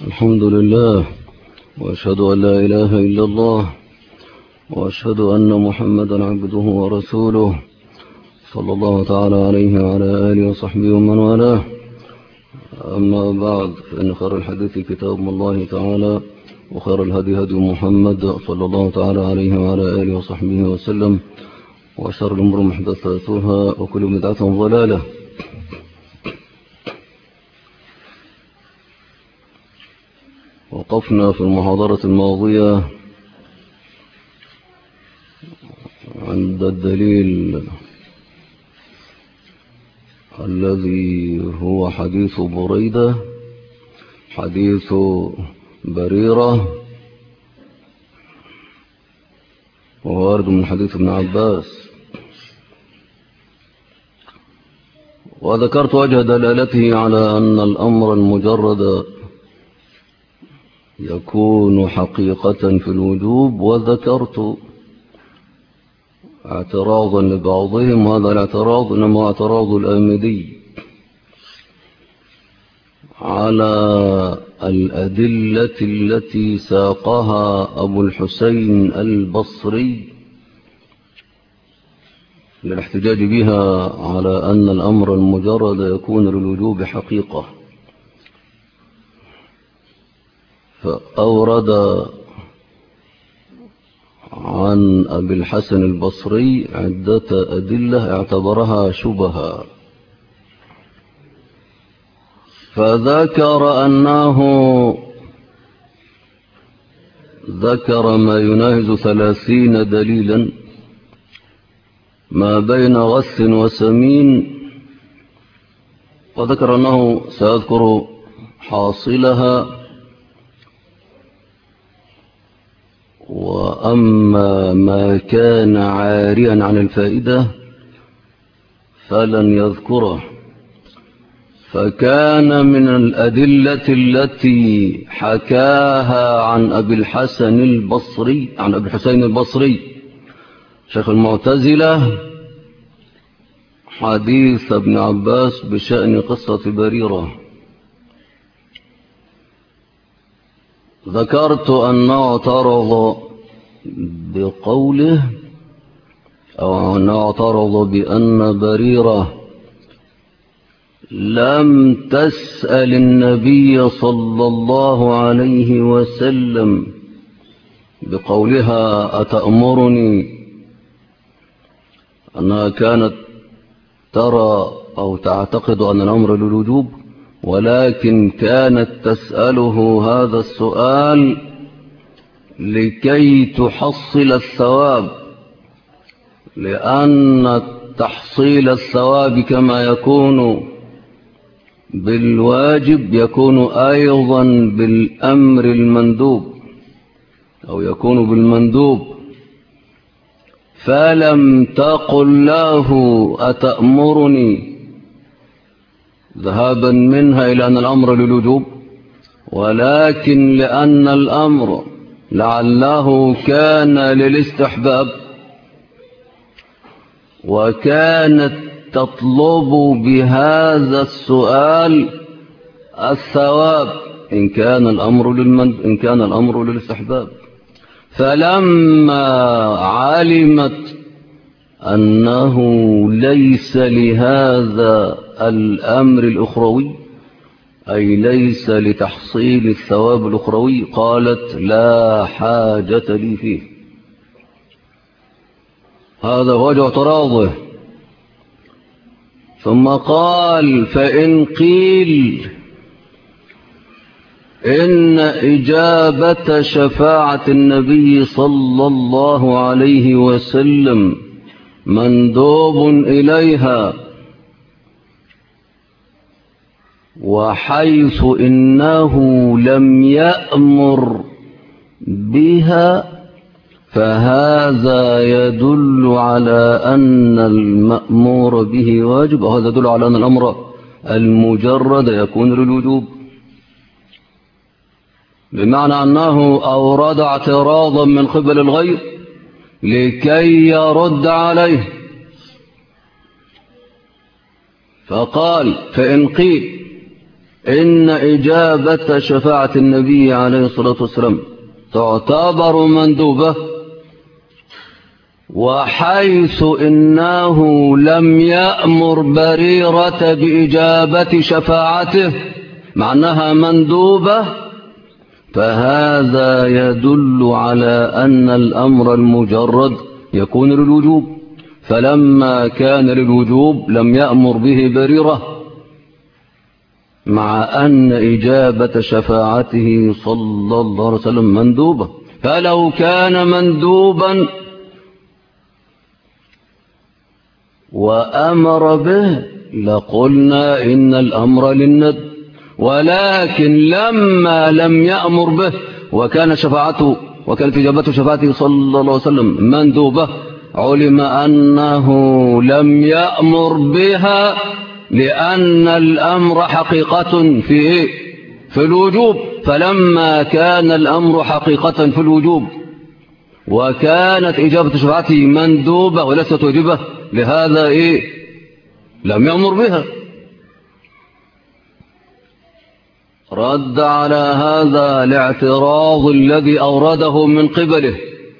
الحمد لله، وأشهد أن لا إله إلا الله، وأشهد أن محمدا عبده ورسوله صلى الله تعالى عليه وعلى آله وصحبه ومن والاه. أما بعد، فإن خير الحديث كتاب الله تعالى، وخير الهدي هدي محمد صلى الله تعالى عليه وعلى آله وصحبه وسلم، وشر الأمور محدثاتها، وكل بدعة ضلالة. وقفنا في المحاضرة الماضية عند الدليل الذي هو حديث بريدة، حديث بريرة، ووارد من حديث ابن عباس. وذكرت وجه دلالته على أن الأمر المجرد يكون حقيقة في الوجوب، وذكرت اعتراضا لبعضهم، هذا الاعتراض إنما اعتراض الآمدي على الأدلة التي ساقها أبو الحسين البصري للاحتجاج بها على أن الأمر المجرد يكون للوجوب حقيقة. فأورد عن أبي الحسن البصري عدة أدلة اعتبرها شبها، فذكر أنه ذكر ما يناهز 30 دليلا ما بين غث وسمين، وذكر أنه سيذكر حاصلها، وأما ما كان عاريا عن الفائدة فلن يذكره. فكان من الأدلة التي حكاها عن أبي الحسن البصري، عن أبي الحسين البصري شيخ المعتزلة، حديث ابن عباس بشأن قصة بريرة. ذكرت أنه اعترض بقوله، أو أنه اعترض بأن بريرة لم تسأل النبي صلى الله عليه وسلم بقولها أتأمرني، أنها كانت ترى أو تعتقد أن الأمر للوجوب، ولكن كانت تسأله هذا السؤال لكي تحصل الثواب، لأن تحصيل الثواب كما يكون بالواجب يكون أيضا بالأمر المندوب، أو يكون بالمندوب. فلم تقل له أتأمرني ذهابا منها إلى أن الأمر للوجوب، ولكن لأن الأمر لعله كان للاستحباب، وكانت تطلب بهذا السؤال الثواب إن كان الأمر للاستحباب. فلما علمت أنه ليس لهذا الأمر الأخروي، أي ليس لتحصيل الثواب الأخروي، قالت لا حاجة لي فيه. هذا وجه اعتراضه. ثم قال فإن قيل إن إجابة شفاعة النبي صلى الله عليه وسلم مندوب إليها، وحيث إنه لم يأمر بها، فهذا يدل على أن المأمور به واجب، وهذا يدل على أن الأمر المجرد يكون للوجوب، بمعنى أنه أورد اعتراضا من قبل الغير لكي يرد عليه. فقال فإن قيل إن إجابة شفاعة النبي عليه الصلاة والسلام تعتبر مندوبة، وحيث إنه لم يأمر بريرة بإجابة شفاعته معناها مندوبة، فهذا يدل على أن الأمر المجرد يكون للوجوب، فلما كان للوجوب لم يأمر به بريرة، مع أن إجابة شفاعته صلى الله عليه وسلم مندوبة. فلو كان مندوبا وأمر به لقلنا إن الأمر للند، ولكن لما لم يأمر به وكانت إجابته شفاعته صلى الله عليه وسلم مندوبة، علم أنه لم يأمر بها، لأن الأمر حقيقة في الوجوب. فلما كان الأمر حقيقة في الوجوب وكانت إجابة شفاعته مندوبة وليست واجبة، لهذا لم يأمر بها. رد على هذا الاعتراض الذي أورده من قبله،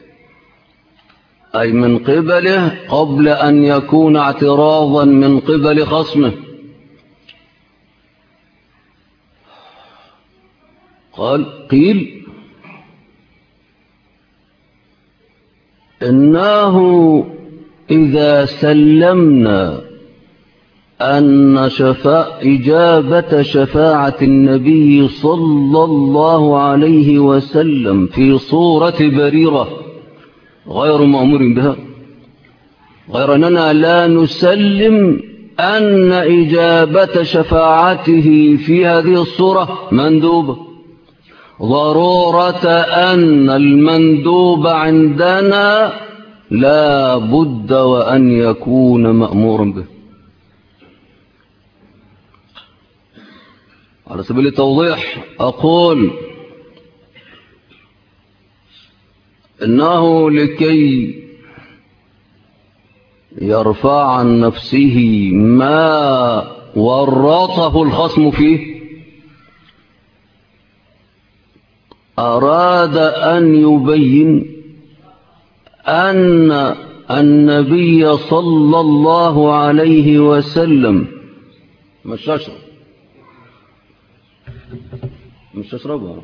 أي من قبله قبل أن يكون اعتراضا من قبل خصمه. قيل إنه إذا سلمنا أن إجابة شفاعة النبي صلى الله عليه وسلم في صورة بريرة غير مأمور بها، غير أننا لا نسلم أن إجابة شفاعته في هذه الصورة مندوبة، ضرورة أن المندوب عندنا لا بد وأن يكون مأمورا به. على سبيل التوضيح أقول إنه لكي يرفع عن نفسه ما ورطه الخصم فيه، أراد أن يبين أن النبي صلى الله عليه وسلم مش تشربها،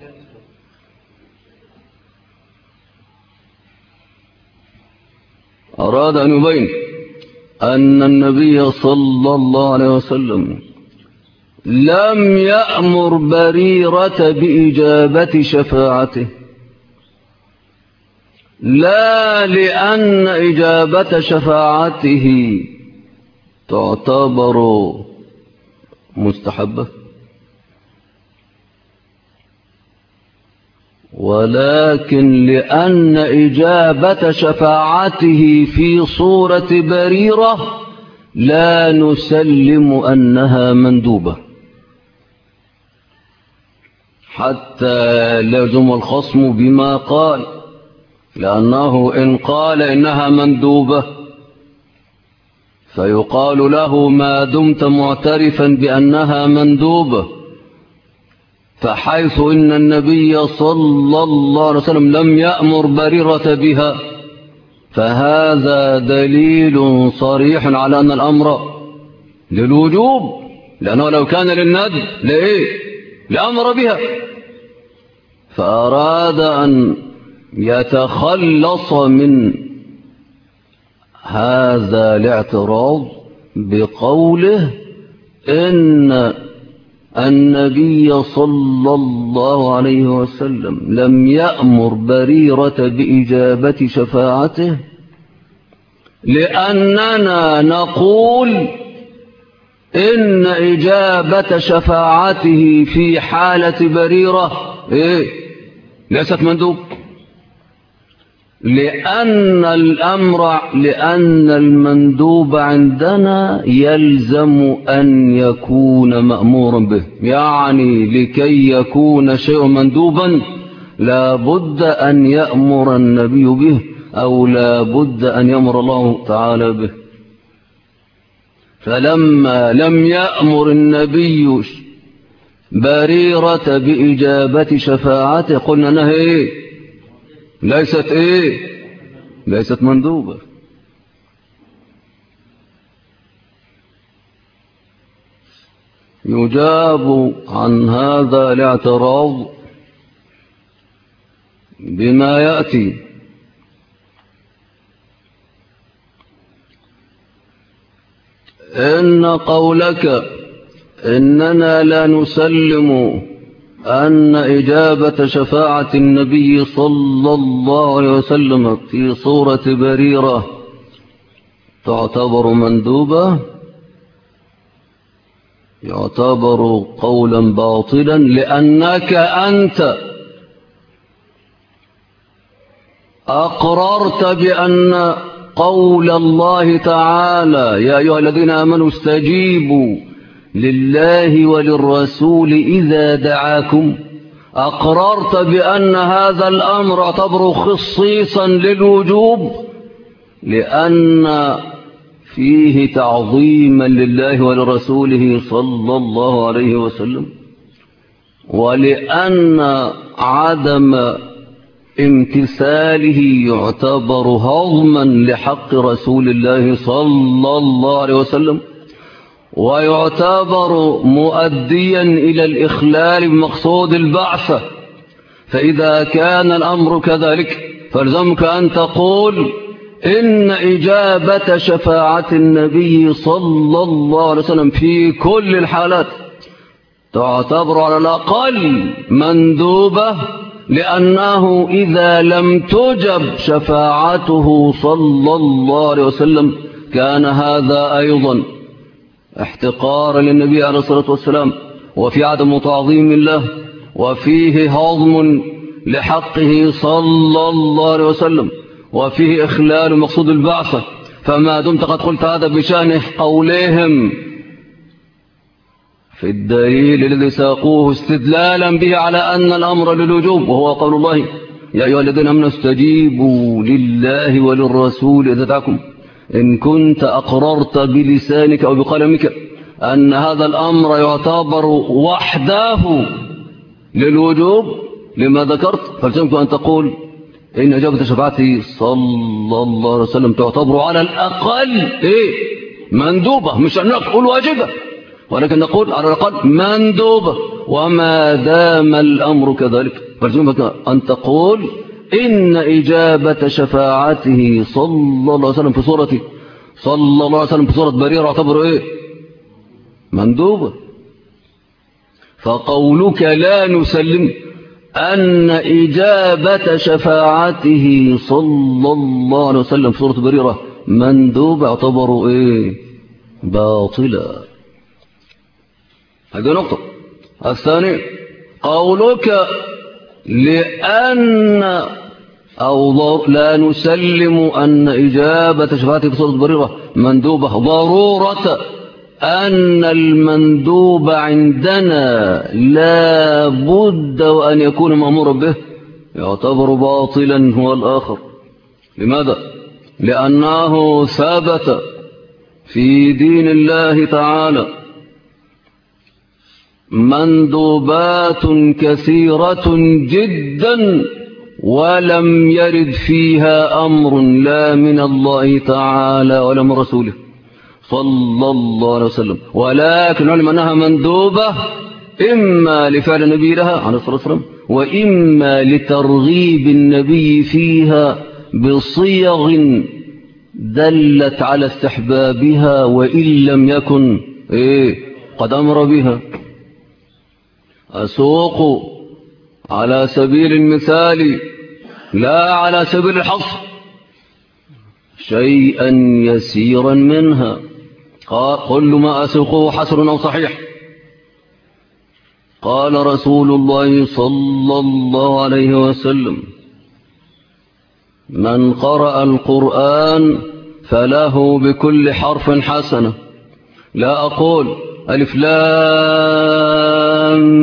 أراد أن يبين أن النبي صلى الله عليه وسلم لم يأمر بريرة بإجابة شفاعته، لا لأن إجابة شفاعته تعتبر مستحبة، ولكن لأن إجابة شفاعته في صورة بريرة لا نسلم أنها مندوبة، حتى لازم الخصم بما قال، لأنه إن قال إنها مندوبة فيقال له ما دمت معترفا بأنها مندوبة، فحيث إن النبي صلى الله عليه وسلم لم يأمر بريرة بها، فهذا دليل صريح على أن الأمر للوجوب، لأنه لو كان للندب لأمر بها. فأراد أن يتخلص من هذا الاعتراض بقوله إن النبي صلى الله عليه وسلم لم يأمر بريرة بإجابة شفاعته، لأننا نقول إن إجابة شفاعته في حالة بريرة ليست مندوب، لأن المندوب عندنا يلزم أن يكون مأمورا به، يعني لكي يكون شيء مندوبا لا بد أن يأمر النبي به، أو لا بد أن يأمر الله تعالى به. فلما لم يأمر النبي بريرة بإجابة شفاعته، قلنا أنها ليست مندوبة. يجاب عن هذا الاعتراض بما يأتي. إن قولك إننا لا نسلم أن إجابة شفاعة النبي صلى الله عليه وسلم في صورة بريرة تعتبر مندوبة، يعتبر قولا باطلا، لأنك أنت أقررت بأن قول الله تعالى يا أيها الذين آمنوا استجيبوا لله وللرسول إذا دعاكم، أقررت بأن هذا الأمر اعتبر خصيصا للوجوب، لأن فيه تعظيما لله ولرسوله صلى الله عليه وسلم، ولأن عدم امتثاله يعتبر هضما لحق رسول الله صلى الله عليه وسلم، ويعتبر مؤديا إلى الإخلال بمقصود البعثة. فإذا كان الأمر كذلك فالزمك أن تقول إن إجابة شفاعة النبي صلى الله عليه وسلم في كل الحالات تعتبر على الأقل مندوبة، لأنه إذا لم تجب شفاعته صلى الله عليه وسلم كان هذا أيضا احتقارا للنبي عليه الصلاة والسلام، وفي عدم تعظيم الله، وفيه هضم لحقه صلى الله عليه وسلم، وفيه إخلال مقصود البعثة. فما دمت قد قلت هذا بشأن قولهم في الدليل الذي ساقوه استدلالا به على أن الأمر للوجوب، وهو قول الله يا أيها الذين آمنوا استجيبوا لله وللرسول إذا دعاكم، إن كنت أقررت بلسانك أو بقلمك أن هذا الأمر يعتبر وحده للوجوب لما ذكرت، فلزمك أن تقول إن إجابة شفاعته صلى الله عليه وسلم تعتبر على الأقل مندوبة، مش أن نقول واجبة، ولكن نقول على الأقل مندوبة. وما دام الأمر كذلك فلزمك أن تقول إن إجابة شفاعته صلى الله عليه وسلم في صورة بريرة اعتبر مندوبة. فقولك لا نسلم أن إجابة شفاعته صلى الله عليه وسلم في صورة بريرة مندوبة اعتبر باطلا. هذه نقطة. الثاني قولك لأن أو لا نسلم أن إجابة شفاعته في صورة بريرة مندوبة، ضرورة أن المندوب عندنا لا بد وأن يكون مأمورا به يعتبر باطلا هو الآخر. لماذا؟ لأنه ثبت في دين الله تعالى مندوبات كثيرة جدا ولم يرد فيها أمر لا من الله تعالى ولا من رسوله صلى الله عليه وسلم، ولكن علم أنها مندوبة إما لفعل النبي لها عليه الصلاة والسلام، وإما لترغيب النبي فيها بصيغ دلت على استحبابها وإن لم يكن قد أمر بها. أسوق على سبيل المثال لا على سبيل الحصر شيئا يسيرا منها. كل ما أسوقه حسن أو صحيح. قال رسول الله صلى الله عليه وسلم من قرأ القرآن فله بكل حرف حسنة. لا أقول ألف لام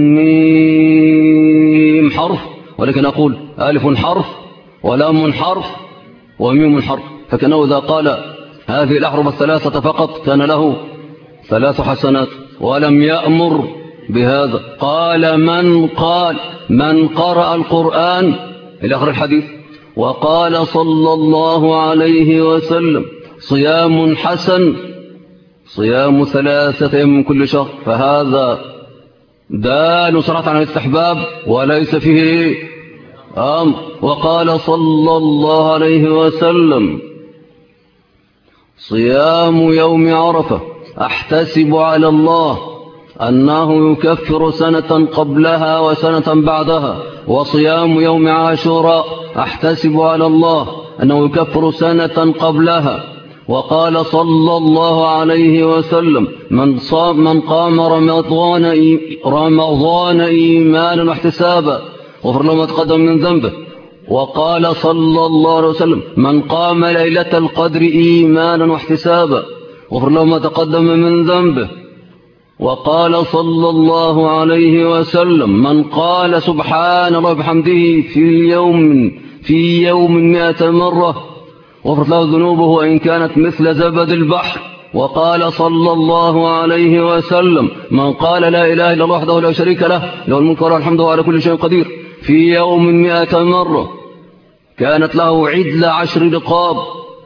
ميم حرف، ولكن أقول ألف حرف ولام حرف وميم حرف، فكأنه إذا قال هذه الأحرف الثلاثة فقط كان له 3 حسنات، ولم يأمر بهذا. قال من قرأ القرآن إلى آخر الحديث. وقال صلى الله عليه وسلم صيام حسن صيام 3 أيام من كل شهر، فهذا دال صراحة عن الاستحباب وليس فيه أمر. وقال صلى الله عليه وسلم صيام يوم عرفة أحتسب على الله أنه يكفر سنة قبلها وسنة بعدها، وصيام يوم عاشوراء أحتسب على الله أنه يكفر سنة قبلها. وقال صلى الله عليه وسلم من قام رمضان إيمانا واحتسابا غفر له ما تقدم من ذنبه. وقال صلى الله عليه وسلم من قام ليلة القدر إيمانا واحتسابا غفر له ما تقدم من ذنبه. وقال صلى الله عليه وسلم من قال سبحان الله وبحمده في يوم 100 مرة غفرت له ذنوبه وإن كانت مثل زبد البحر. وقال صلى الله عليه وسلم من قال لا إله إلا الله وحده لا شريك له له الملك وله الحمد وعلى كل شيء قدير في يوم 100 مرة كانت له عدل 10 رقاب،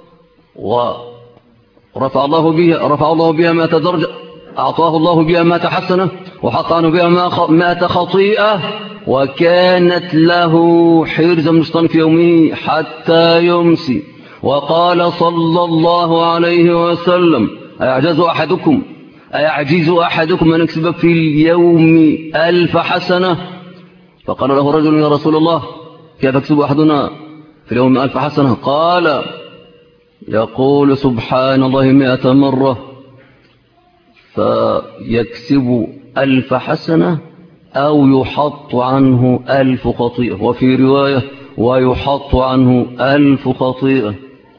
ورفع الله بها 100 درجة، أعطاه الله بها 100 حسنة، وحط عنه بها 100 خطيئة، وكانت له حرزا من الشيطان في يومه حتى يمسي. وقال صلى الله عليه وسلم أيعجز أحدكم أن يكسب في اليوم 1000 حسنة؟ فقال له رجل يا رسول الله كيف يكسب أحدنا في اليوم 1000 حسنة؟ قال يقول سبحان الله 100 مرة فيكسب 1000 حسنة أو يحط عنه 1000 خطيئة، وفي رواية ويحط عنه 1000 خطيئة.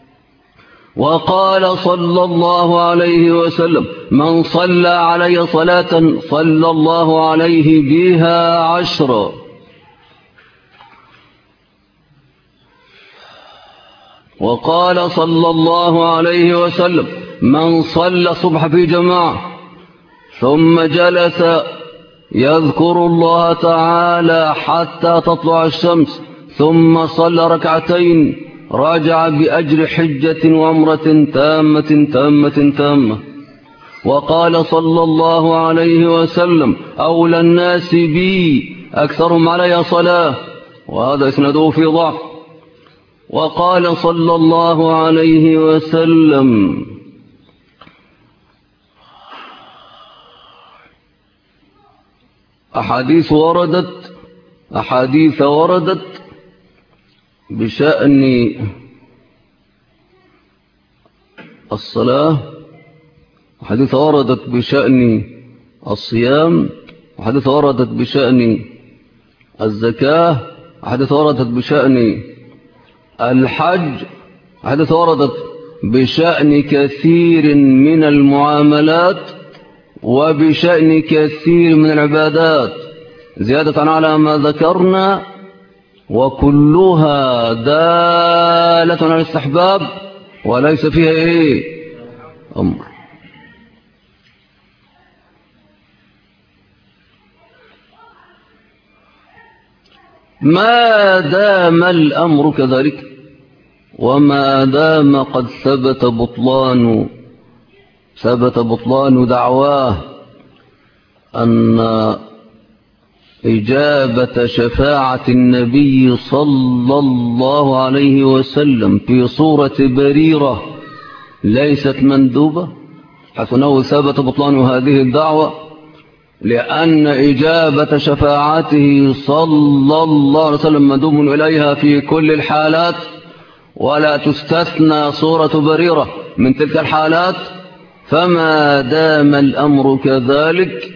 وقال صلى الله عليه وسلم من صلى علي صلاة صلى الله عليه بها 10. وقال صلى الله عليه وسلم من صلى الصبح في جماعة ثم جلس يذكر الله تعالى حتى تطلع الشمس ثم صلى 2 ركعتين راجع بأجر حجة وعمرة تامة. وقال صلى الله عليه وسلم أولى الناس بي أكثرهم علي صلاة، وهذا إسناده في ضعف. وقال صلى الله عليه وسلم أحاديث وردت بشأن الصلاة، أحاديث وردت بشأن الصيام، أحاديث وردت بشأن الزكاة، أحاديث وردت بشأن الحج، أحاديث وردت بشأن كثير من المعاملات وبشأن كثير من العبادات زيادة على ما ذكرنا، وكلها دالة على الاستحباب وليس فيها أمر. ما دام الأمر كذلك وما دام قد ثبت بطلان دعواه أن إجابة شفاعة النبي صلى الله عليه وسلم في صورة بريرة ليست مندوبة، حيث أنه ثبت بطلان هذه الدعوة، لأن إجابة شفاعته صلى الله عليه وسلم مندوب إليها في كل الحالات، ولا تستثنى صورة بريرة من تلك الحالات. فما دام الأمر كذلك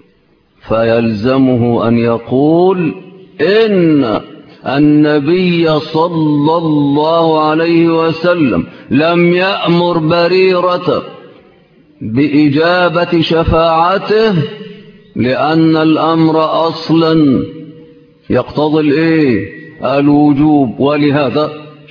فيلزمه أن يقول إن النبي صلى الله عليه وسلم لم يأمر بريرة بإجابة شفاعته، لأن الأمر أصلا يقتضي الوجوب، ولهذا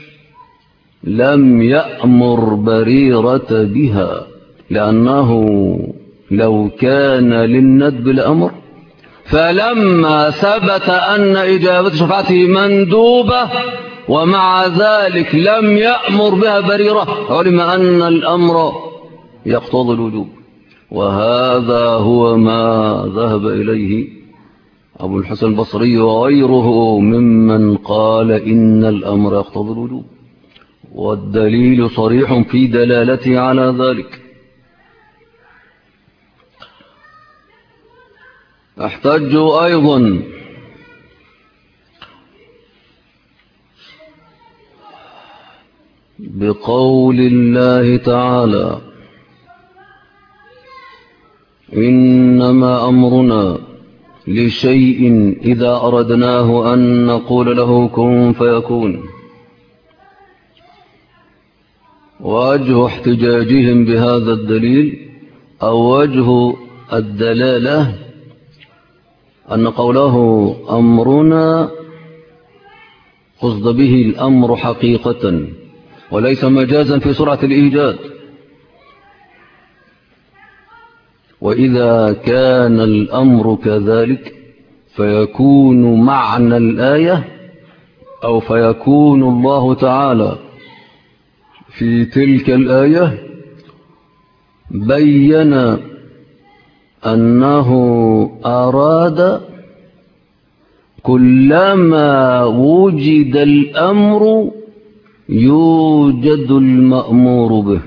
لم يأمر بريرة بها، لأنه لو كان للندب الأمر فلما ثبت أن إجابة شفاعته مندوبة ومع ذلك لم يأمر بها بريرة، علم أن الأمر يقتضي الوجوب. وهذا هو ما ذهب إليه أبو الحسن البصري وغيره ممن قال إن الأمر يقتضي الوجوب، والدليل صريح في دلالته على ذلك. احتجوا أيضا بقول الله تعالى: إنما أمرنا لشيء إذا أردناه أن نقول له كن فيكون. وجه احتجاجهم بهذا الدليل أو وجه الدلالة أن قوله أمرنا قصد به الأمر حقيقة وليس مجازا في سرعة الإيجاد. وإذا كان الأمر كذلك فيكون معنى الآية أو فيكون الله تعالى في تلك الآية بيّن أنه أراد كلما وجد الأمر يوجد المأمور به.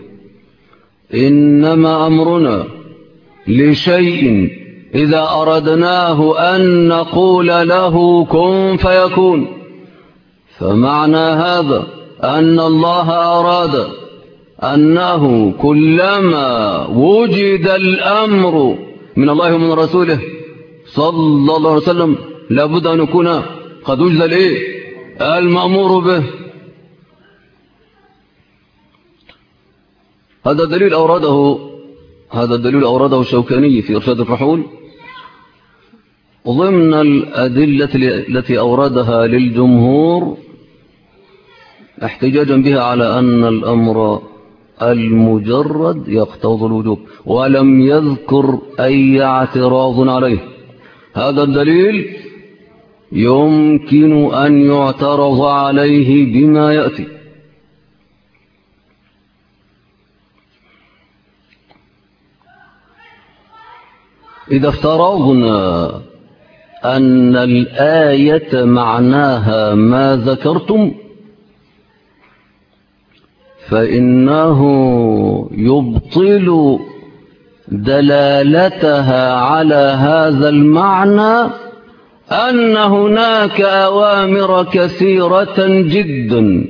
إنما أمرنا لشيء إذا أردناه أن نقول له كن فيكون. فمعنى هذا أن الله أراد أنه كلما وجد الأمر من الله ومن رسوله صلى الله عليه وسلم لابد أن يكون قد وجد المأمور به. هذا الدليل أورده الشوكاني في إرشاد الفحول ضمن الأدلة التي أوردها للجمهور احتجاجا بها على أن الأمر المجرد يقتضي الوجوب، ولم يذكر أي اعتراض عليه. هذا الدليل يمكن أن يعترض عليه بما يأتي. إذا افترضنا أن الآية معناها ما ذكرتم فإنه يبطل دلالتها على هذا المعنى أن هناك أوامر كثيرة جدا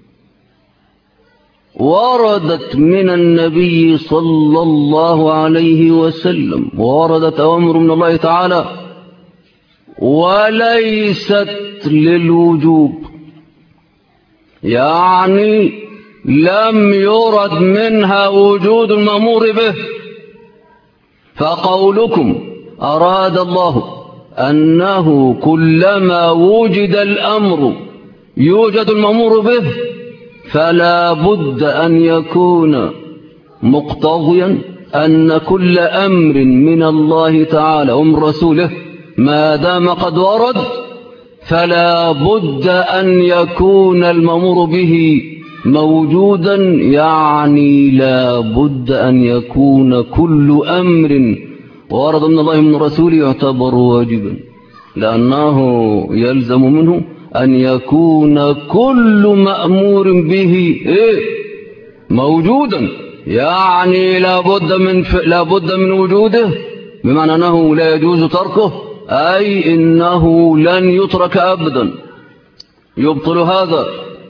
وردت من النبي صلى الله عليه وسلم، وردت أوامر من الله تعالى وليست للوجوب، يعني لم يرد منها وجود المأمور به. فقولكم أراد الله أنه كلما وجد الأمر يوجد المأمور به فلا بد أن يكون مقتضيا أن كل أمر من الله تعالى ومن رسوله ما دام قد ورد فلا بد أن يكون المأمور به موجودا، يعني لا بد أن يكون كل أمر ورد من الله ومن رسوله يعتبر واجبا، لأنه يلزم منه أن يكون كل مأمور به موجودا، يعني لا بد من وجوده، بمعنى أنه لا يجوز تركه، أي إنه لن يترك أبدا. يبطل هذا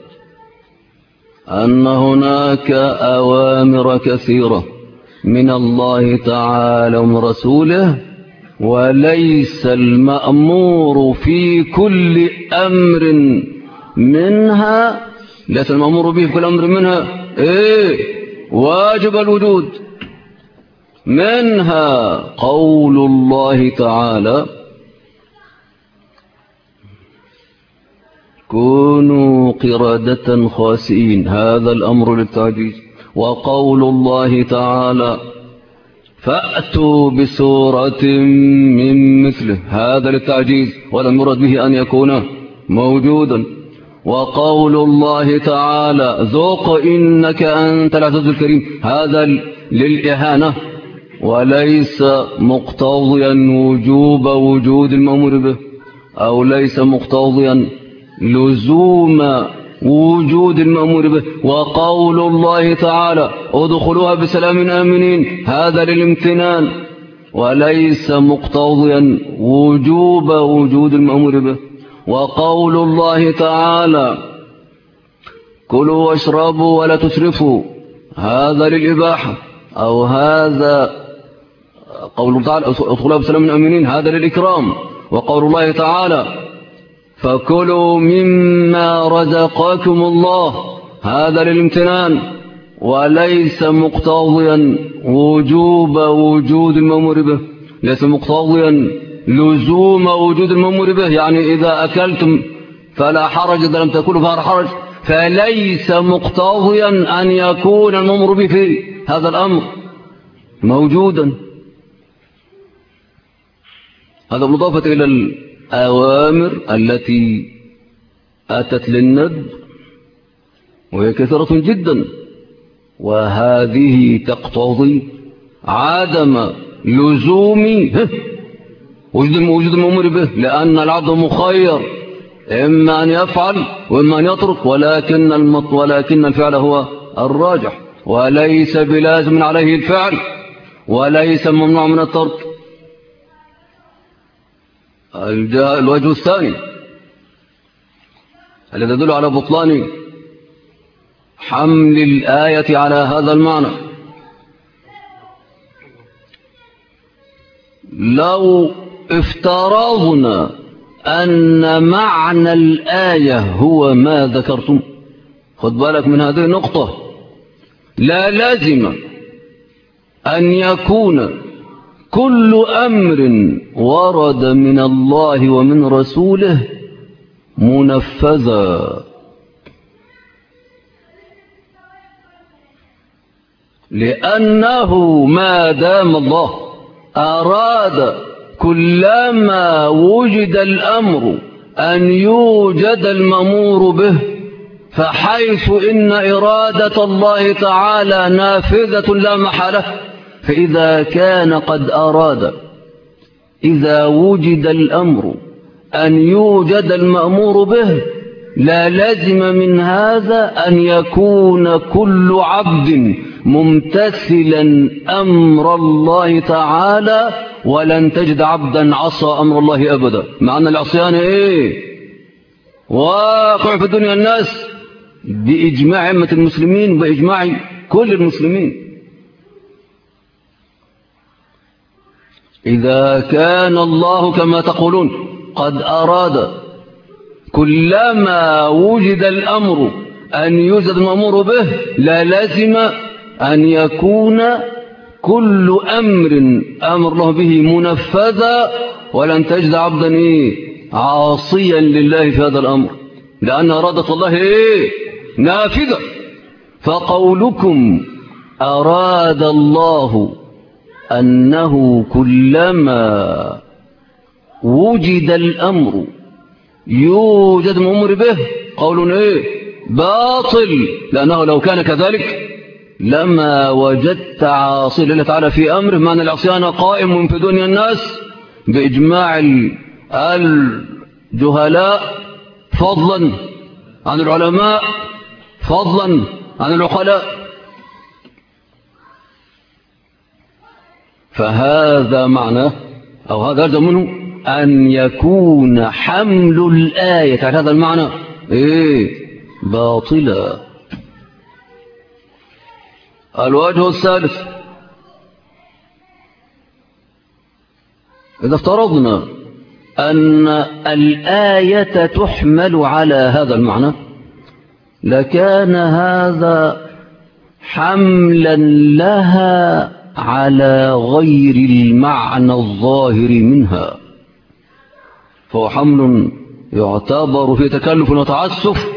أن هناك أوامر كثيرة من الله تعالى ومن رسوله وليس المأمور في كل أمر منها، ليس المأمور به في كل أمر منها واجب الوجود. منها قول الله تعالى كونوا قردة خاسئين، هذا الأمر للتعجيز. وقول الله تعالى فأتوا بسورة من مثله، هذا للتعجيز ولم يرد به أن يكون موجودا. وقول الله تعالى ذوق إنك أنت العزيز الكريم، هذا للإهانة وليس مقتضيا وجوب وجود المأمور به، أو ليس مقتضيا لزوم وجود المأمور به. وقول الله تعالى ادخلوها بسلام آمنين، هذا للامتنان وليس مقتضيا وجوب وجود المأمور به. وقول الله تعالى كلوا واشربوا ولا تسرفوا، هذا للإباحة، أو هذا قول تعالى ادخلوها بسلام آمنين، هذا للإكرام. وقول الله تعالى فكلوا مما رزقكم الله، هذا للامتنان وليس مقتضيا وجوب وجود المأمور به، ليس مقتضيا لزوم وجود المأمور به. يعني إذا أكلتم فلا حرج، إذا لم تأكلوا فلا حرج، فليس مقتضيا أن يكون المأمور به في هذا الأمر موجودا. هذا مضافة إلى الأوامر التي أتت للندب وهي كثيرة جدا، وهذه تقتضي عدم لزوم وجود المأمور به، لأن العبد مخير إما أن يفعل وإما أن يترك، ولكن الفعل هو الراجح، وليس بلازم عليه الفعل وليس ممنوع من الترك. الوجه الثاني الذي يدل على بطلان حمل الآية على هذا المعنى، لو افترضنا أن معنى الآية هو ما ذكرتم، خد بالك من هذه النقطة، لا لازم أن يكون كل أمر ورد من الله ومن رسوله منفذا، لأنه ما دام الله أراد كلما وجد الأمر أن يوجد المأمور به، فحيث إن إرادة الله تعالى نافذة لا محالة، فإذا كان قد أراد إذا وجد الأمر أن يوجد المأمور به، لا لازم من هذا أن يكون كل عبد ممتثلا أمر الله تعالى، ولن تجد عبدا عصى أمر الله أبدا. معنى العصيان إيه؟ واقع في الدنيا الناس بإجماع أمة المسلمين، بإجماع كل المسلمين. إذا كان الله كما تقولون قد أراد كلما وجد الأمر أن يوجد المأمور به، لا لازم أن يكون كل أمر أمر الله به منفذا، ولن تجد عبدا عاصيا لله في هذا الأمر، لأن إرادة الله نافذة. فقولكم أراد الله أنه كلما وجد الأمر يوجد المأمور به، قول باطل، لأنه لو كان كذلك لما وجدت عاصي لله تعالى في أمره. معنى العصيان قائم في دنيا الناس بإجماع الجهلاء فضلا عن العلماء، فضلا عن العقلاء. فهذا معنى أو هذا يلزم منه أن يكون حمل الآية على هذا المعنى باطلا. الوجه الثالث، إذا افترضنا أن الآية تحمل على هذا المعنى، لكان هذا حملا لها على غير المعنى الظاهر منها، فهو حمل يعتبر في تكلف وتعسف،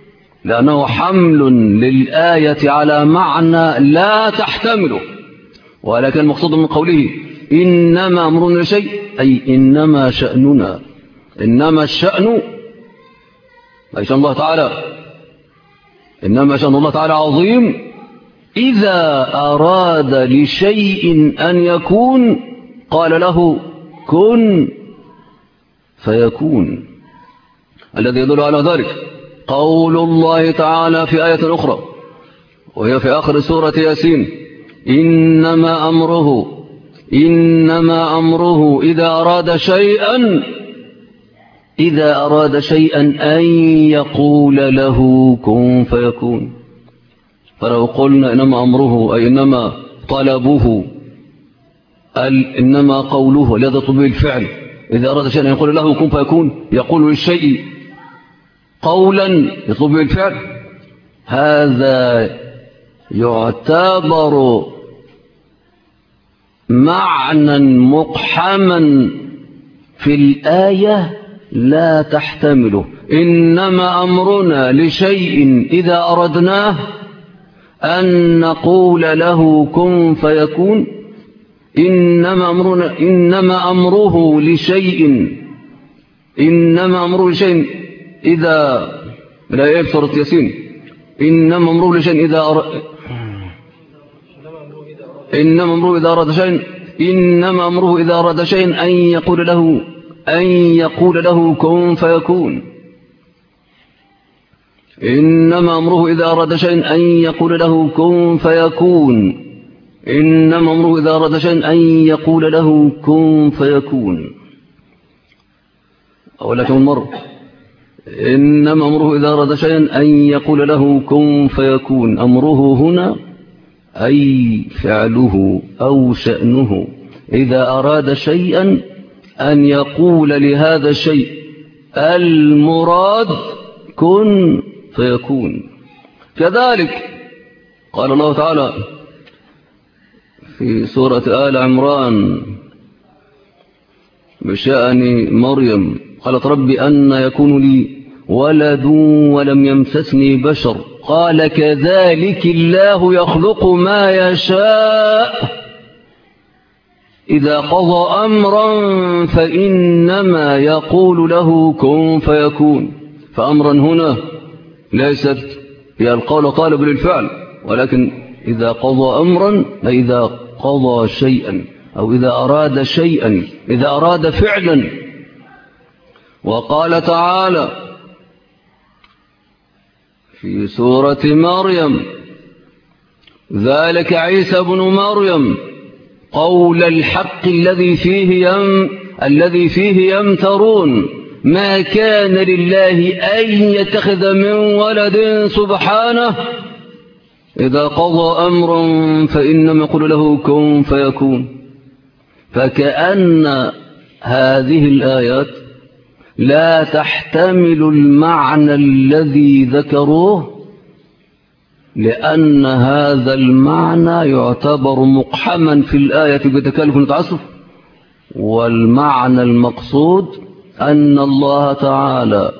لأنه حمل للآية على معنى لا تحتمله، ولكن المقصود من قوله إنما أمرنا لشيء أي إنما شأننا، إنما الشأن أي شأن الله تعالى، إنما شأن الله تعالى عظيم إذا أراد لشيء أن يكون قال له كن فيكون. الذي يدل على ذلك قول الله تعالى في آية أخرى وهي في آخر سورة ياسين إنما أمره إذا أراد شيئا أن يقول له كن فيكون. فلو قلنا إنما أمره أي إنما طلبه إنما قوله لذا طبيب الفعل إذا أراد شيئا أن يقول له كن فيكون، يقول للشيء قولا يطلب الفعل، هذا يعتبر معنى مقحما في الآية لا تحتمله. إنما أمرنا لشيء إذا أردناه أن نقول له كن فيكون. إنما أمره لشيء إذا لا يبصر ياسين إنما أمره لشيء إنما أمره إذا أراد شيئا أن يقول له كن فيكون. إنما أمره إذا أراد شيئا أن يقول له كن فيكون. إنما أمره إذا أراد شيئا أن يقول له كن فيكون. ولكن المرء إنما أمره إذا أراد شيئا أن يقول له كن فيكون. أمره هنا أي فعله أو شأنه إذا أراد شيئا أن يقول لهذا الشيء المراد كن فيكون. كذلك قال الله تعالى في سورة آل عمران بشأن مريم قالت رب أن يكون لي ولد ولم يمسسني بشر قال كذلك الله يخلق ما يشاء إذا قضى أمرا فإنما يقول له كن فيكون. فأمرا هنا ليست هي القول طالب للفعل، ولكن إذا قضى أمرا إذا قضى شيئا أو إذا أراد شيئا إذا أراد فعلا. وقال تعالى في سورة مريم ذلك عيسى بن مريم قول الحق الذي فيه يمترون ما كان لله أن يتخذ من ولد سبحانه إذا قضى أمرا فإنما يقول له كن فيكون. فكأن هذه الآيات لا تحتمل المعنى الذي ذكروه، لأن هذا المعنى يعتبر مقحما في الآية بتكالف وتعسف. والمعنى المقصود أن الله تعالى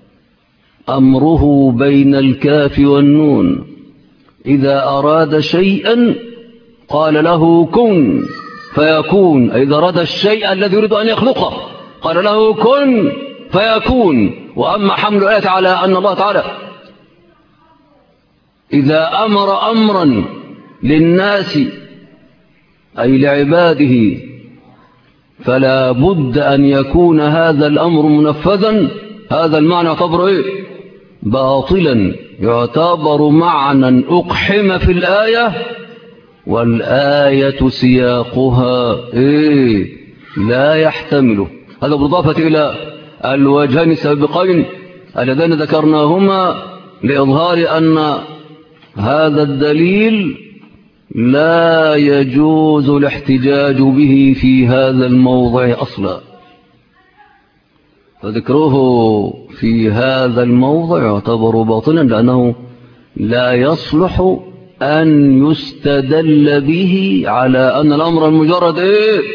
أمره بين الكاف والنون إذا أراد شيئا قال له كن فيكون. إذا أراد الشيء الذي يريد أن يخلقه قال له كن فيكون. وأما حمل الآية على أن الله تعالى إذا أمر أمرا للناس أي لعباده فلا بد أن يكون هذا الأمر منفذا، هذا المعنى يعتبر باطلا، يعتبر معنى أقحم في الآية، والآية سياقها لا يحتمله. هذا بالإضافة إلى الوجهين السابقين اللذين ذكرناهما لإظهار أن هذا الدليل لا يجوز الاحتجاج به في هذا الموضع أصلا. فذكره في هذا الموضع يعتبر باطلا لأنه لا يصلح أن يستدل به على أن الأمر المجرد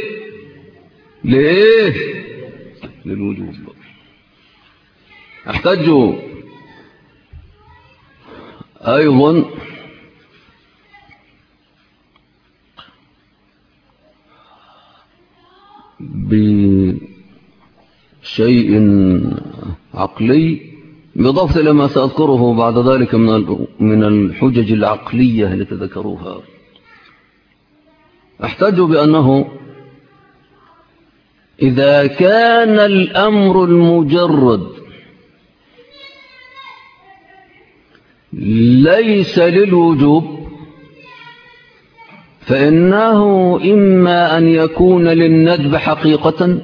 للوجوب. احتج بشيء عقلي، بالإضافة إلى ما سأذكره بعد ذلك من الحجج العقلية التي ذكروها. احتجوا بأنه إذا كان الأمر المجرد ليس للوجوب فإنه إما أن يكون للندب حقيقة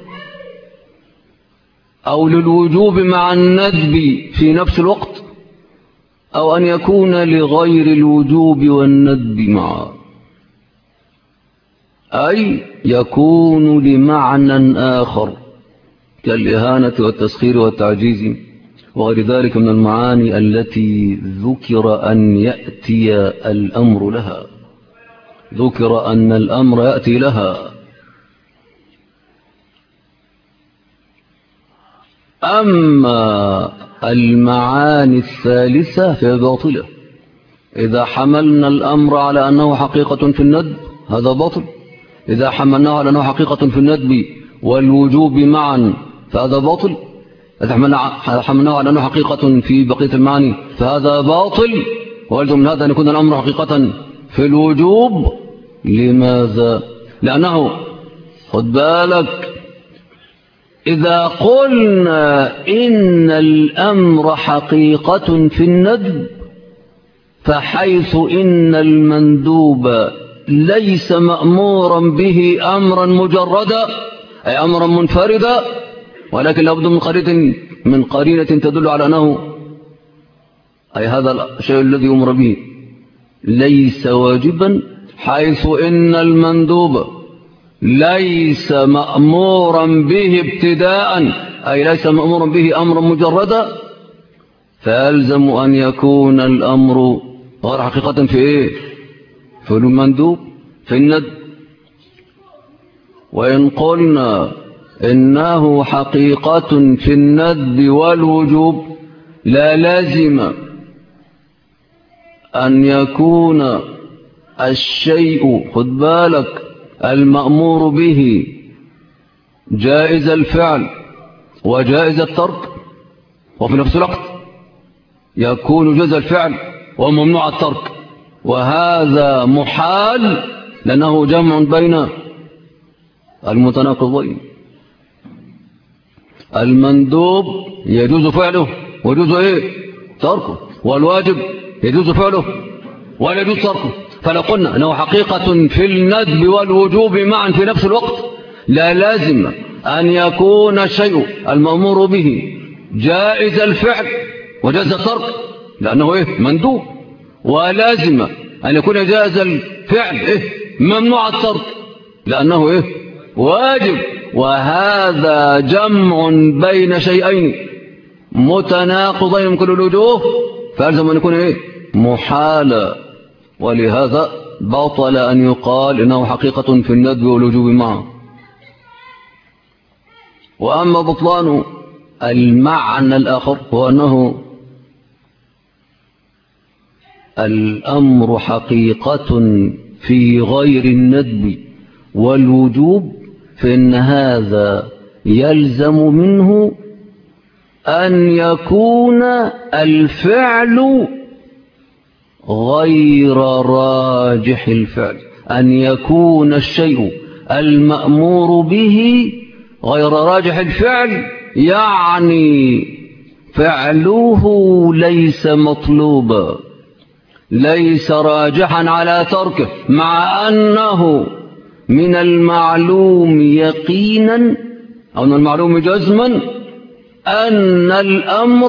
أو للوجوب مع الندب في نفس الوقت، أو أن يكون لغير الوجوب والندب معا، أي يكون لمعنى آخر كالإهانة والتسخير والتعجيز وغير ذلك من المعاني التي ذكر أن يأتي الأمر لها، ذكر أن الأمر يأتي لها. أما المعاني الثالثة فهي باطلة. إذا حملنا الأمر على أنه حقيقة في الندب هذا باطل، إذا حملناه على أنه حقيقة في الندب والوجوب معا فهذا باطل، إذا حملناه على أنه حقيقة في بقية المعاني فهذا باطل. ويلزم من هذا أن يكون الأمر حقيقة في الوجوب. لماذا؟ لأنه خد بالك، إذا قلنا إن الأمر حقيقة في الندب فحيث إن المندوب ليس مأمورا به أمرا مجردا أي أمرا منفردا، ولكن لابد من قرينة تدل على أنه أي هذا الشيء الذي يؤمر به ليس واجبا، حيث إن المندوب ليس مأمورا به ابتداء أي ليس مأمورا به أمرا مجردا، فيلزم أن يكون الأمر غير حقيقة في إيه؟ في المندوب في الندب. وإن قلنا إنه حقيقة في الندب والوجوب لا لازم أن يكون الشيء خد بالك المأمور به جائز الفعل وجائز الترك، وفي نفس الوقت يكون جائز الفعل وممنوع الترك، وهذا محال لأنه جمع بين المتناقضين. المندوب يجوز فعله ويجوز إيه؟ تركه، والواجب يجوز فعله ولا يجوز تركه. فلو قلنا أنه حقيقة في الندب والوجوب معا في نفس الوقت لا لازم أن يكون الشيء المأمور به جائز الفعل وجائز الترك لأنه إيه؟ مندوب، ولازم أن يكون جائز الفعل إيه؟ ممنوع الترك لأنه إيه؟ واجب. وهذا جمع بين شيئين متناقضين من كل الوجوه، فألزم أن يكون إيه؟ محالا. ولهذا بطل أن يقال إنه حقيقة في الندب والوجوب معه. وأما بطلان المعنى الآخر هو أنه الأمر حقيقة في غير الندب والوجوب، فإن هذا يلزم منه أن يكون الفعل غير راجح الفعل، أن يكون الشيء المأمور به غير راجح الفعل، يعني فعله ليس مطلوبا، ليس راجحا على تركه، مع أنه من المعلوم يقينا أو من المعلوم جزما أن الأمر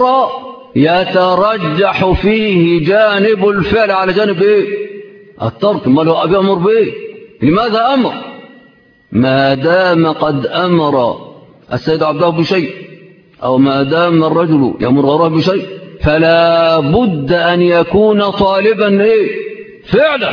يترجح فيه جانب الفعل على جانب إيه؟ الترك. ما لو أبي أمر به، لماذا أمر؟ ما دام قد أمر السيد عبده بشيء أو ما دام الرجل يأمر غيره بشيء فلا بد أن يكون طالبا إيه؟ فعله.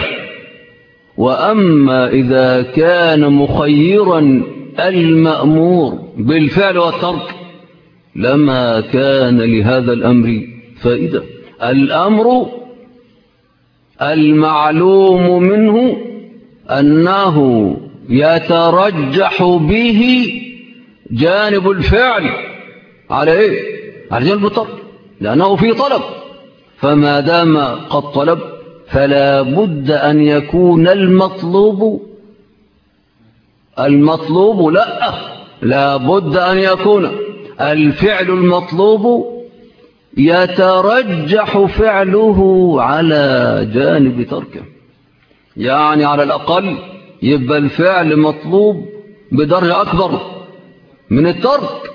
وأما إذا كان مخيرا المأمور بالفعل والترك لما كان لهذا الأمر فائدة. الأمر المعلوم منه أنه يترجح به جانب الفعل على إيه؟ على جانب الطلب، لأنه في طلب، فما دام قد طلب فلا بد أن يكون المطلوب لا بد أن يكون الفعل المطلوب يترجح فعله على جانب تركه. يعني على الأقل يبقى الفعل مطلوب بدرجة أكبر من الترك.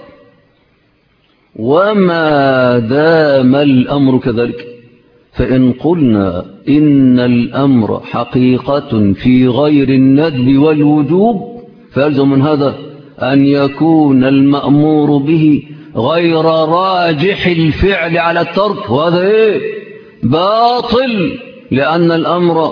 وما دام الأمر كذلك، فإن قلنا إن الأمر حقيقة في غير الندب والوجوب، فيلزم من هذا أن يكون المأمور به غير راجح الفعل على الترك، وهذا إيه؟ باطل، لأن الأمر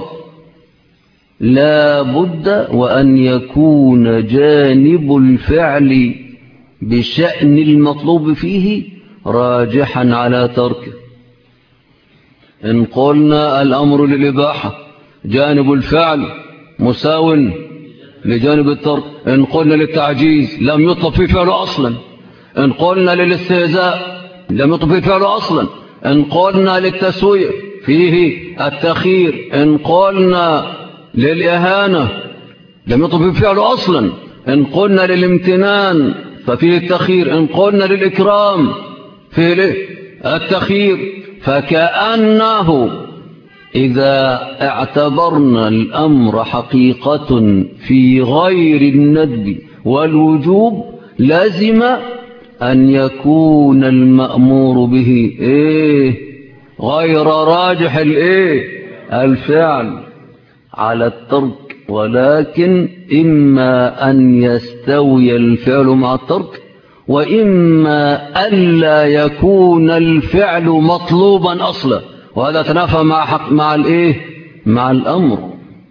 لا بد وأن يكون جانب الفعل بشأن المطلوب فيه راجحا على تركه. إن قلنا الأمر للإباحة جانب الفعل مساو لجانب الترك، إن قلنا للتعجيز لم يطلب فيه فعله أصلا، إن قلنا للاستهزاء لم يطلب فيه فعله أصلا، إن قلنا للتسوية فيه التخيير، إن قلنا للإهانة لم يطلب فيه فعله أصلا، إن قلنا للامتنان ففيه التخيير، إن قلنا للإكرام فيه التخيير. فكأنه إذا اعتبرنا الأمر حقيقة في غير الندب والوجوب لازم أن يكون المأمور به غير راجح الفعل على الترك، ولكن إما أن يستوي الفعل مع الترك، وإما ألا يكون الفعل مطلوبا أصلا، وهذا تنافى مع الأمر.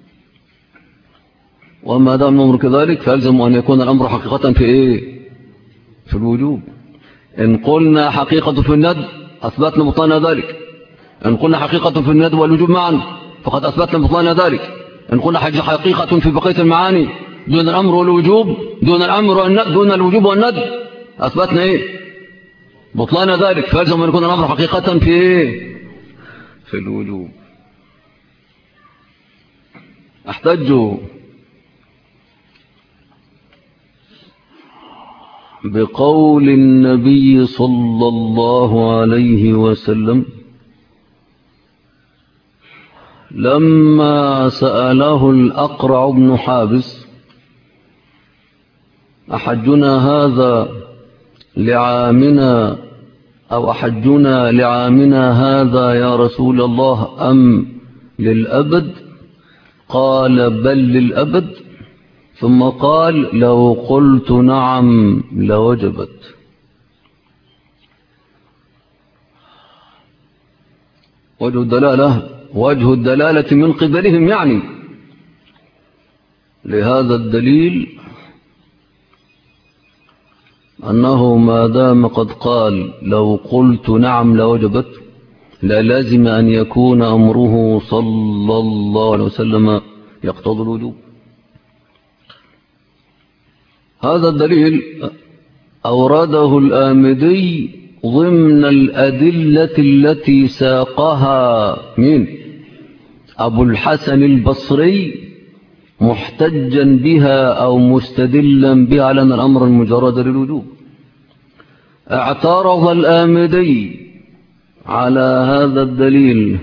وما دام الأمر كذلك فيلزم أن يكون الأمر حقيقة في الوجوب. إن قلنا حقيقة في الندب أثبتنا بطلان ذلك، إن قلنا حقيقة في الندب والوجوب معا فقد أثبتنا بطلان ذلك، إن قلنا حقيقة في بقية المعاني دون الأمر والوجوب، دون الوجوب والندب أثبتنا بطلان ذلك، فيلزم أن يكون الأمر حقيقة في الوجوب. أحتج بقول النبي صلى الله عليه وسلم لما سأله الأقرع بن حابس أحجنا هذا لعامنا أو أحجنا لعامنا هذا يا رسول الله أم للأبد؟ قال بل للأبد، ثم قال لو قلت نعم لوجبت. وجه الدلالة من قبلهم، يعني لهذا الدليل أنه ما دام قد قال لو قلت نعم لوجبت، لا لازم أن يكون أمره صلى الله عليه وسلم يقتضي الوجوب. هذا الدليل أورده الآمدي ضمن الأدلة التي ساقها من أبو الحسن البصري محتجا بها أو مستدلا بها على أن الأمر المجرد للوجوب. اعترض الآمدي على هذا الدليل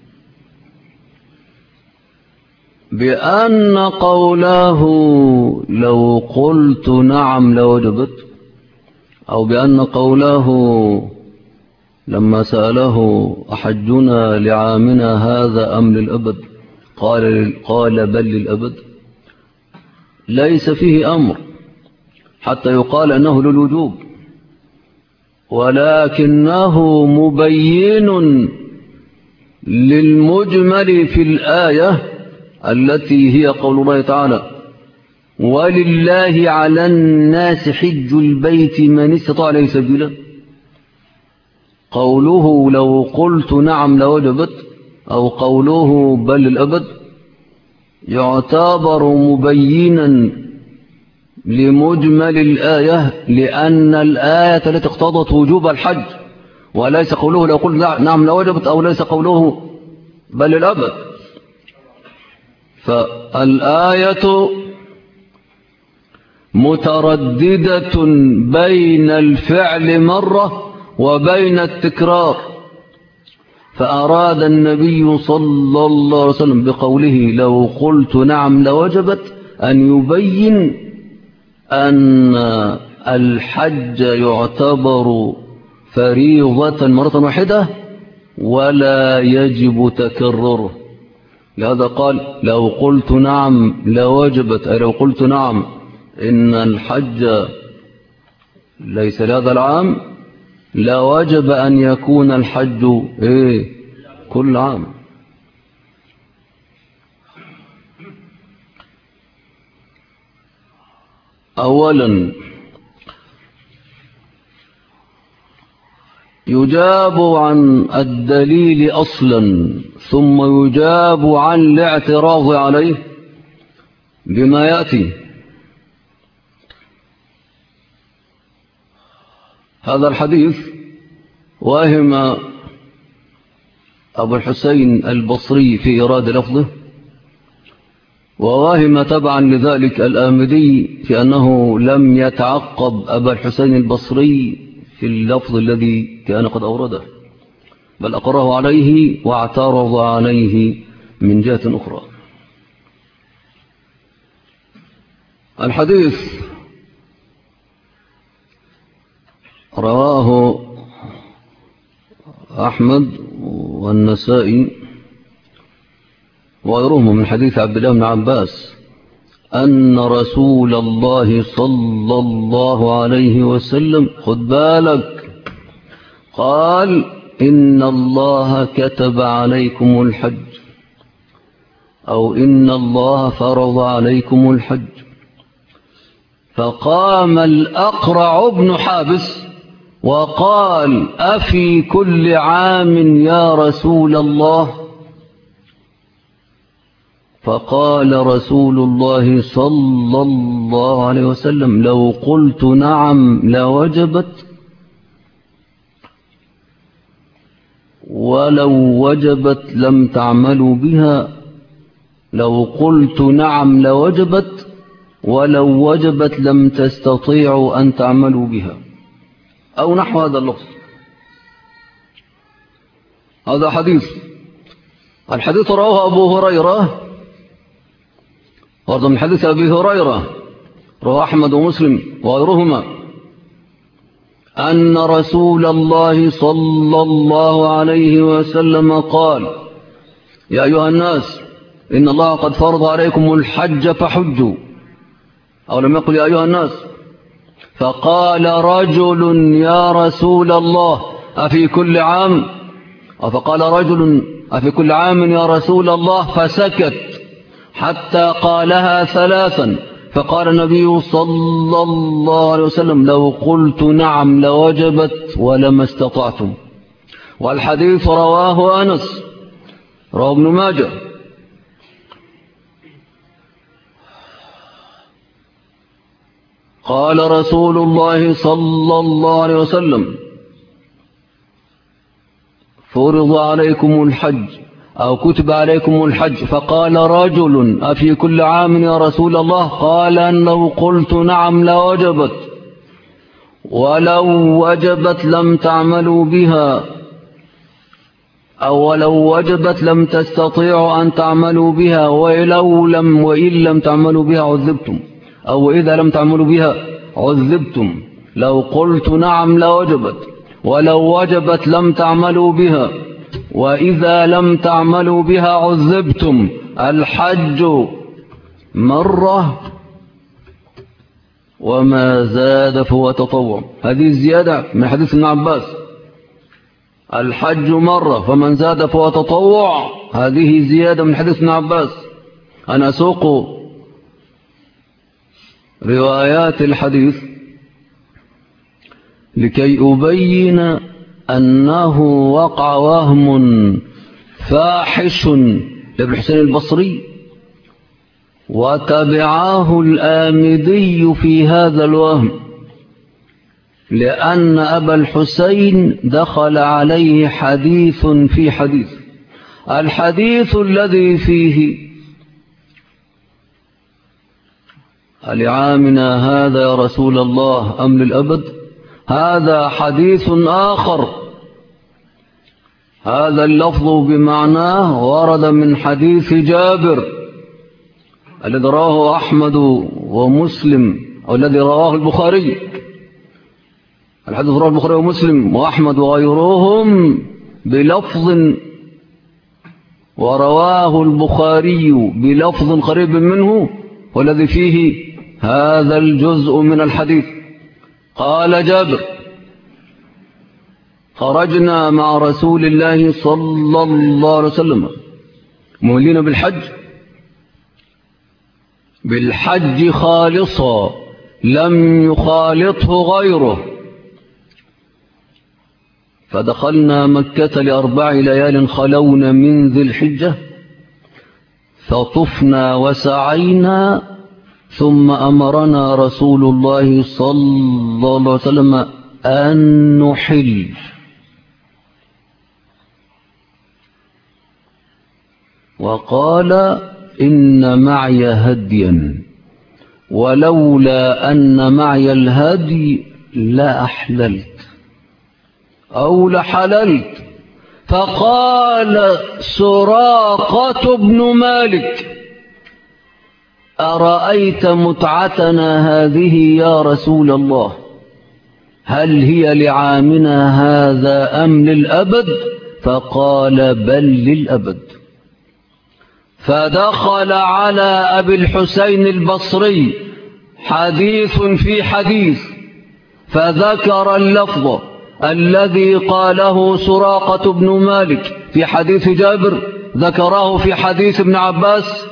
بأن قوله لو قلت نعم لوجبت، أو بأن قوله لما سأله أحجنا لعامنا هذا أم للأبد قال بل للأبد، ليس فيه أمر حتى يقال أنه للوجوب، ولكنه مبين للمجمل في الآية التي هي قول الله تعالى ولله على الناس حج البيت من استطاع إليه سبيلا. قوله لو قلت نعم لوجبت أو قوله بل للأبد يعتبر مبينا لمجمل الآية، لأن الآية التي اقتضت وجوب الحج، وليس قوله لو قلت نعم لوجبت، أو ليس قوله بل الأبد. فالآية مترددة بين الفعل مرة وبين التكرار، فأراد النبي صلى الله عليه وسلم بقوله لو قلت نعم لوجبت أن يبين أن الحج يعتبر فريضة مرة واحدة ولا يجب تكرره. لهذا قال لو قلت نعم لوجبت، أي لو قلت نعم إن الحج ليس لهذا العام لوجب أن يكون الحج كل عام. أولا يجاب عن الدليل أصلا، ثم يجاب عن الاعتراض عليه بما يأتي. هذا الحديث وهم أبو الحسين البصري في إيراد لفظه، وواهم تبعا لذلك الآمدي في أنه لم يتعقب أبا الحسين البصري في اللفظ الذي كان قد أورده، بل أقره عليه واعترض عليه من جهة أخرى. الحديث رواه أحمد والنسائي وغيرهم من حديث عبد الله بن عباس أن رسول الله صلى الله عليه وسلم خد بالك قال إن الله كتب عليكم الحج، أو إن الله فرض عليكم الحج. فقام الأقرع بن حابس وقال أفي كل عام يا رسول الله؟ فقال رسول الله صلى الله عليه وسلم لو قلت نعم لوجبت، ولو وجبت لم تعملوا بها. لو قلت نعم لوجبت، ولو وجبت لم تستطيعوا أن تعملوا بها، أو نحو هذا اللفظ. هذا حديث. الحديث رواه أبو هريرة، ومن حديث أبي هريرة رواه أحمد ومسلم وغيرهما أن رسول الله صلى الله عليه وسلم قال يا أيها الناس إن الله قد فرض عليكم الحج فحجوا، أو لم يقل يا أيها الناس. فقال رجل يا رسول الله أفي كل عام؟ فقال رجل أفي كل عام يا رسول الله؟ فسكت حتى قالها ثلاثا، فقال النبي صلى الله عليه وسلم لو قلت نعم لوجبت ولما استطعتم. والحديث رواه أنس، رواه ابن ماجه. قال رسول الله صلى الله عليه وسلم فرض عليكم الحج أو كتب عليكم الحج. فقال رجل أفي كل عام يا رسول الله؟ قال أن لو قلت نعم لوجبت، ولو وجبت لم تعملوا بها، أو لو وجبت لم تستطيعوا أن تعملوا بها، وإن لم تعملوا بها عذبتم، أو إذا لم تعملوا بها عذبتم. لو قلت نعم لوجبت، ولو وجبت لم تعملوا بها، وإذا لم تعملوا بها عذبتم. الحج مرة وما زاد فهو تطوع. هذه الزيادة من حديث ابن عباس، الحج مرة فمن زاد فهو تطوع. هذه زيادة من حديث ابن عباس. أنا أسوق روايات الحديث لكي أبين أنه وقع وهم فاحش لابن حسين البصري وتبعاه الآمدي في هذا الوهم، لأن أبا الحسين دخل عليه حديث في حديث. الحديث الذي فيه لعامنا هذا يا رسول الله أم للأبد، هذا حديث آخر. هذا اللفظ بمعناه ورد من حديث جابر الذي رواه أحمد ومسلم، أو الذي رواه البخاري. الحديث رواه البخاري ومسلم وأحمد وغيرهم بلفظ، ورواه البخاري بلفظ قريب منه والذي فيه هذا الجزء من الحديث. قال جابر: خرجنا مع رسول الله صلى الله عليه وسلم مهلين بالحج خالصا لم يخالطه غيره، فدخلنا مكة ل4 ليال خلون من ذي الحجة، فطفنا وسعينا، ثم أمرنا رسول الله صلى الله عليه وسلم أن نحل. وقال: إن معي هديا، ولولا أن معي الهدي لأحللت أو لحللت. فقال سراقة بن مالك: أرأيت متعتنا هذه يا رسول الله، هل هي لعامنا هذا أم للأبد؟ فقال: بل للأبد. فدخل على أبي الحسين البصري حديث في حديث، فذكر اللفظ الذي قاله سراقة بن مالك في حديث جابر، ذكره في حديث ابن عباس،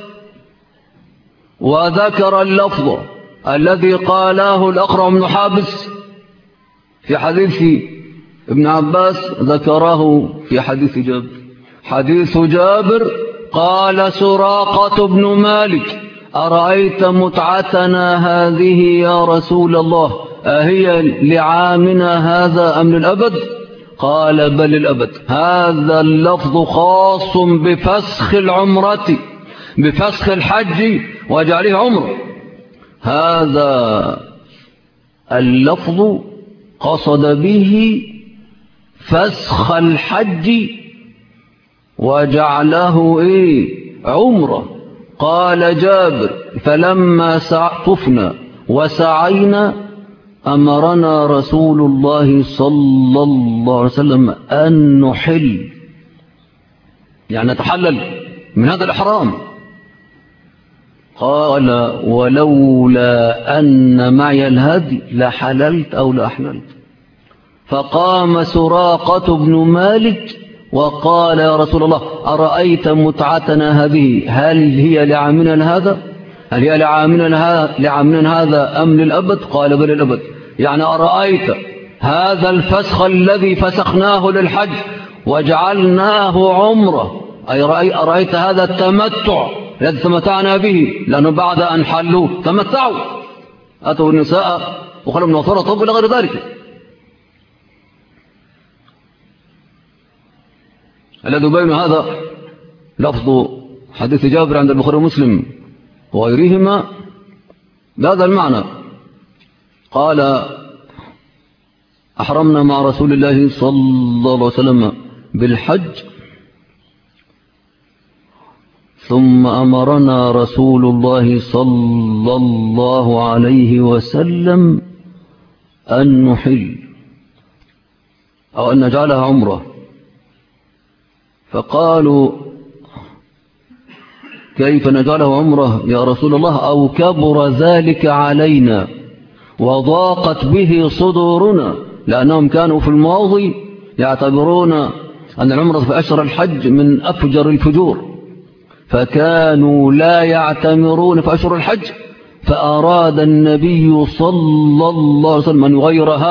وذكر اللفظ الذي قاله الأقرع بن حابس في حديث ابن عباس، ذكره في حديث جابر. حديث جابر قال سراقة بن مالك: أرأيت متعتنا هذه يا رسول الله، أهي لعامنا هذا أم للأبد؟ قال: بل للأبد. هذا اللفظ خاص بفسخ العمرة، بفسخ الحج وجعله عمره. هذا اللفظ قصد به فسخ الحج وجعله عمره. قال جابر: فلما طفنا وسعينا أمرنا رسول الله صلى الله عليه وسلم أن نحل، يعني نتحلل من هذا الإحرام. قال: ولولا أن معي الهدي لحللت أو لأحللت. فقام سراقة بن مالك وقال: يا رسول الله، أرأيت متعتنا هذه، هل هي لعامنا هذا؟ هل هي لعامنا هذا أم للأبد؟ قال: بل للأبد. يعني أرأيت هذا الفسخ الذي فسخناه للحج وجعلناه عمره، أي أرأيت هذا التمتع الذي تمتعنا به، لأنه بعد أن حلوا تمتعوا، أتوا النساء وخلوا من وصول طب إلى غير ذلك. الذي يبين هذا لفظ حديث جابر عند البخاري ومسلم وغيرهما بهذا المعنى. قال: أحرمنا مع رسول الله صلى الله عليه وسلم بالحج، ثم أمرنا رسول الله صلى الله عليه وسلم أن نحل أو أن نجعلها عمره. فقالوا: كيف نجعله عمره يا رسول الله؟ أو كبر ذلك علينا وضاقت به صدورنا، لأنهم كانوا في الماضي يعتبرون أن العمرة في أشهر الحج من أفجر الفجور، فكانوا لا يعتمرون في أشهر الحج. فأراد النبي صلى الله عليه وسلم أن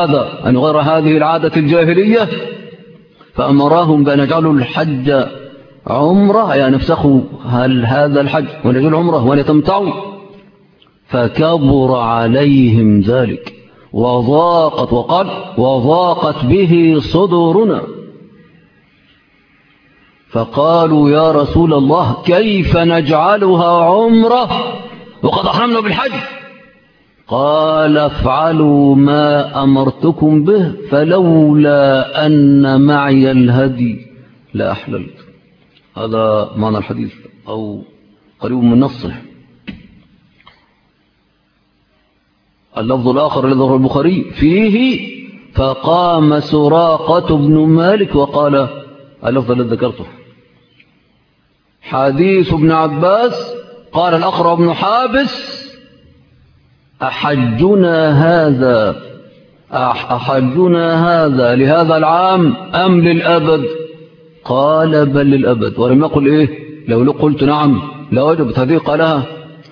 يغير هذه العادة الجاهلية، فأمرهم بأن يجعلوا الحج عمرة يعني نفسخوا هل هذا الحج ونجل عمرة ونتمتعوا، فكبر عليهم ذلك وضاقت، وقال وضاقت به صدورنا، فقالوا يا رسول الله كيف نجعلها عمرة وقد أحرمنا بالحج؟ قال افعلوا ما أمرتكم به فلولا أن معي الهدي لأحللت. هذا معنى الحديث أو قريب من نصه. اللفظ الآخر الذي ذكره البخاري فيه فقام سراقة بن مالك وقال اللفظ الذي ذكرته. حديث ابن عباس قال الأقرع بن حابس أحجنا هذا لهذا العام أم للأبد؟ قال بل للأبد، ولم يقل إيه لو قلت نعم لوجبت هذه قالها،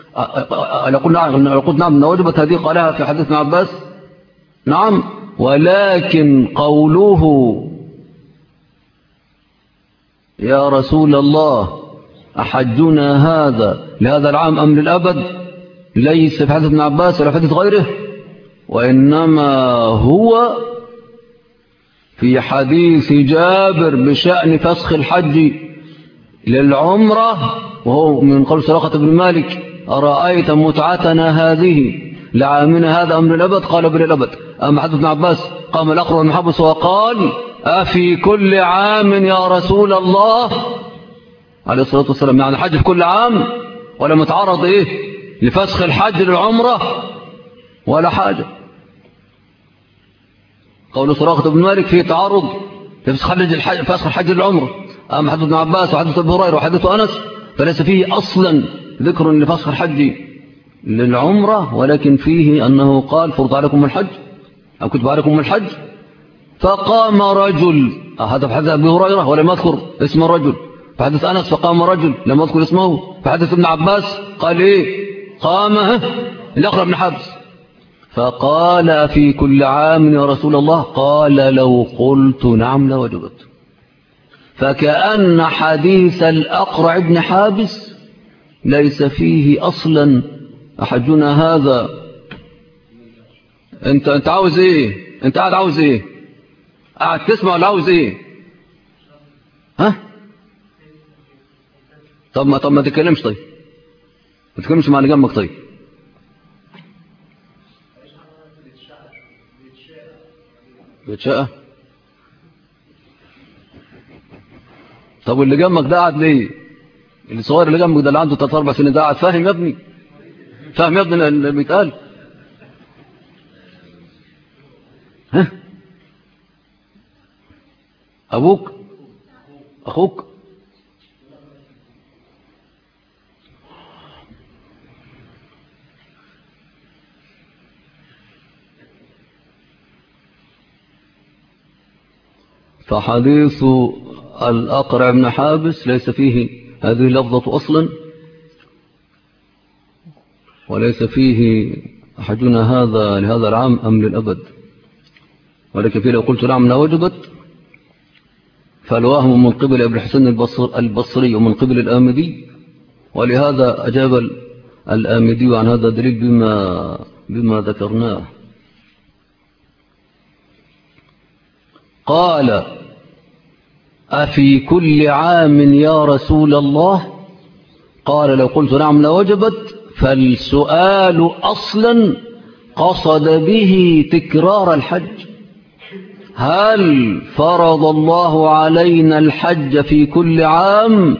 لو قلت نعم لوجبت هذه قالها في حديث ابن عباس نعم، ولكن قوله يا رسول الله أحجنا هذا لهذا العام أم للأبد ليس في حديث ابن عباس ولا في حديث غيره، وإنما هو في حديث جابر بشأن فسخ الحج للعمرة، وهو من قول سراقة بن مالك أرأيت متعتنا هذه لعامنا هذا أم للأبد؟ قال بل للأبد. أما حديث ابن عباس قام الأقرع بن حابس وقال أفي كل عام يا رسول الله عليه الصلاة والسلام، يعني حج في كل عام ولا متعرض إيه لفسخ الحج للعمرة ولا حاجة. قول سراقة بن مالك فيه تعرض لفسخ الحج للعمرة. أما حديث ابن عباس وحديث أبي هريرة وحديث أنس فليس فيه أصلا ذكر لفسخ الحج للعمرة، ولكن فيه أنه قال فرض عليكم الحج أو كتب عليكم الحج. فقام رجل، هذا في حديث أبي هريرة ولم يذكر اسم الرجل. في حديث أنس فقام رجل لم يذكر اسمه. في حديث ابن عباس قال إيه قام الأقرع بن حابس فقال في كل عام يا رسول الله؟ قال لو قلت نعم لوجبت. فكأن حديث الأقرع بن حابس ليس فيه أصلا أحجنا هذا. أنت عاوز إيه؟ أنت قاعد عاوز إيه؟ قاعد تسمع ولا عاوز إيه؟ ها؟ طب ما تتكلمش. طيب ما تتكلمش مع اللي جنبك. طيب بيتشقى. طب واللي جنبك ده قاعد ليه؟ اللي صغير اللي جنبك ده اللي عنده 3-4 سنين ده قاعد فاهم يا ابني؟ فاهم يا ابني اللي بيتقال؟ ها؟ أبوك؟ أخوك؟ فحديث الأقرع بن حابس ليس فيه هذه اللفظة أصلا، وليس فيه حجنا هذا لهذا العام أم للأبد، ولكن فيه لو قلت نعم لوجبت. فالوهم من قبل ابن حسين البصري ومن قبل الآمدي، ولهذا أجاب الآمدي عن هذا الدليل بما ذكرناه. قال أفي كل عام يا رسول الله؟ قال لو قلت نعم لوجبت. فالسؤال أصلا قصد به تكرار الحج. هل فرض الله علينا الحج في كل عام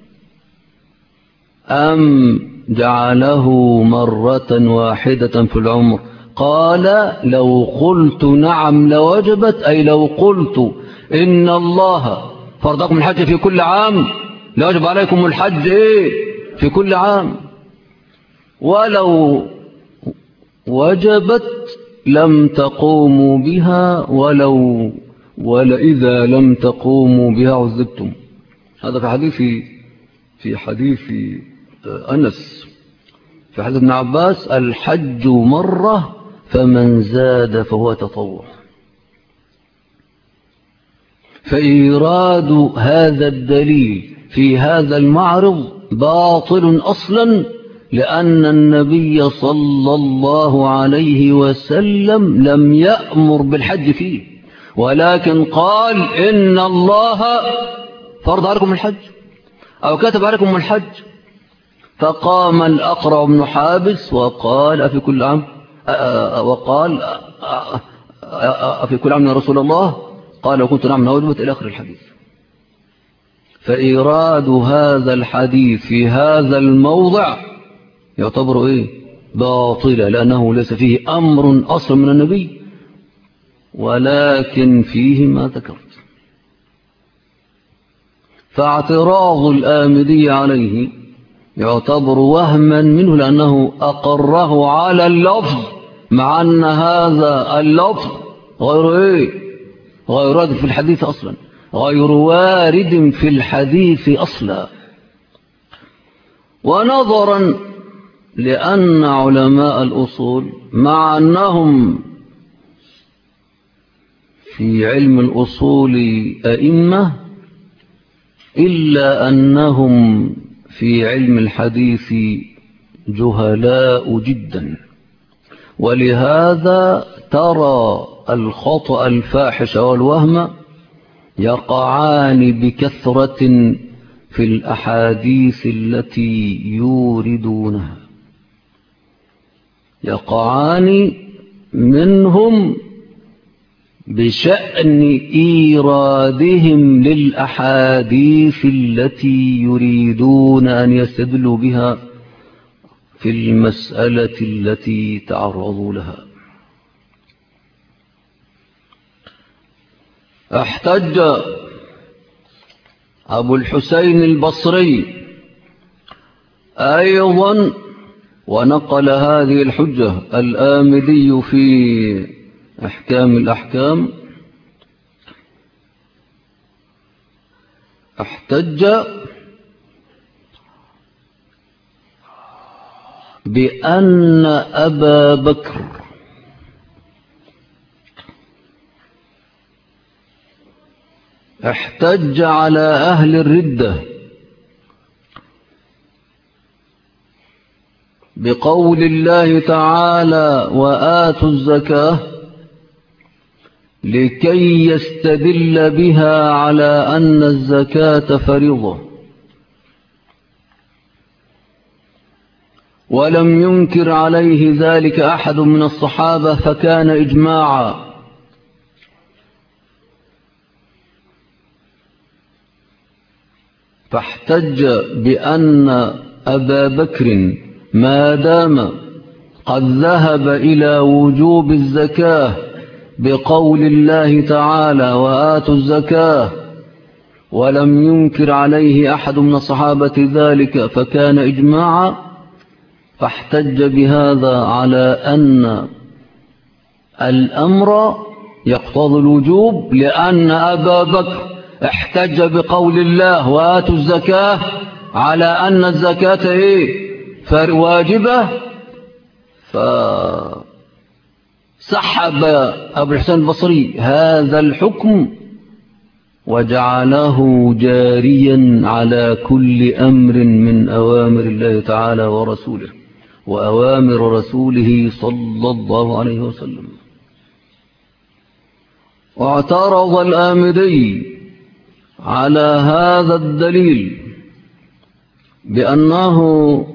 أم جعله مرة واحدة في العمر؟ قال لو قلت نعم لوجبت، أي لو قلت إن الله فرضكم الحج في كل عام لوجب عليكم الحج في كل عام، ولو وجبت لم تقوموا بها ولإذا لم تقوموا بها عذبتم. هذا في حديث أنس. في حديث ابن عباس الحج مرة فمن زاد فهو تطوع. فإيراد هذا الدليل في هذا المعرض باطل أصلا، لأن النبي صلى الله عليه وسلم لم يأمر بالحج فيه، ولكن قال إن الله فرض عليكم الحج أو كتب عليكم الحج. فقام الأقرع بن حابس وقال أفي كل عام أفي كل عام يا رسول الله؟ قال وكنت نعم نوجبت إلى آخر الحديث. فإيراد هذا الحديث في هذا الموضع يعتبر باطلا، لأنه ليس فيه أمر أصلا من النبي، ولكن فيه ما ذكرت. فاعتراض الآمدي عليه يعتبر وهما منه، لأنه أقره على اللفظ، مع أن هذا اللفظ غير وارد في الحديث أصلا، غير وارد في الحديث أصلا. ونظرا لأن علماء الأصول مع أنهم في علم الأصول أئمة، إلا أنهم في علم الحديث جهلاء جدا، ولهذا ترى الخطأ الفاحش والوهم يقعان بكثرة في الأحاديث التي يوردونها، يقعان منهم بشأن إيرادهم للأحاديث التي يريدون أن يستدلوا بها في المسألة التي تعرضوا لها. احتج أبو الحسين البصري أيضا، ونقل هذه الحجة الآمدي في أحكام الأحكام، احتج بأن أبا بكر احتج على أهل الردة بقول الله تعالى وآتوا الزكاة، لكي يستدل بها على أن الزكاة فريضة، ولم ينكر عليه ذلك أحد من الصحابة فكان إجماعا. فاحتج بأن أبا بكر ما دام قد ذهب إلى وجوب الزكاة بقول الله تعالى وآتوا الزكاة، ولم ينكر عليه أحد من الصحابة ذلك فكان إجماعا، فاحتج بهذا على أن الأمر يقتضي الوجوب، لأن أبا بكر احتج بقول الله وآتوا الزكاة على أن الزكاة واجبة، فسحب أبو الحسين البصري هذا الحكم وجعله جاريا على كل أمر من أوامر الله تعالى ورسوله وأوامر رسوله صلى الله عليه وسلم. واعترض الآمدي على هذا الدليل بأنه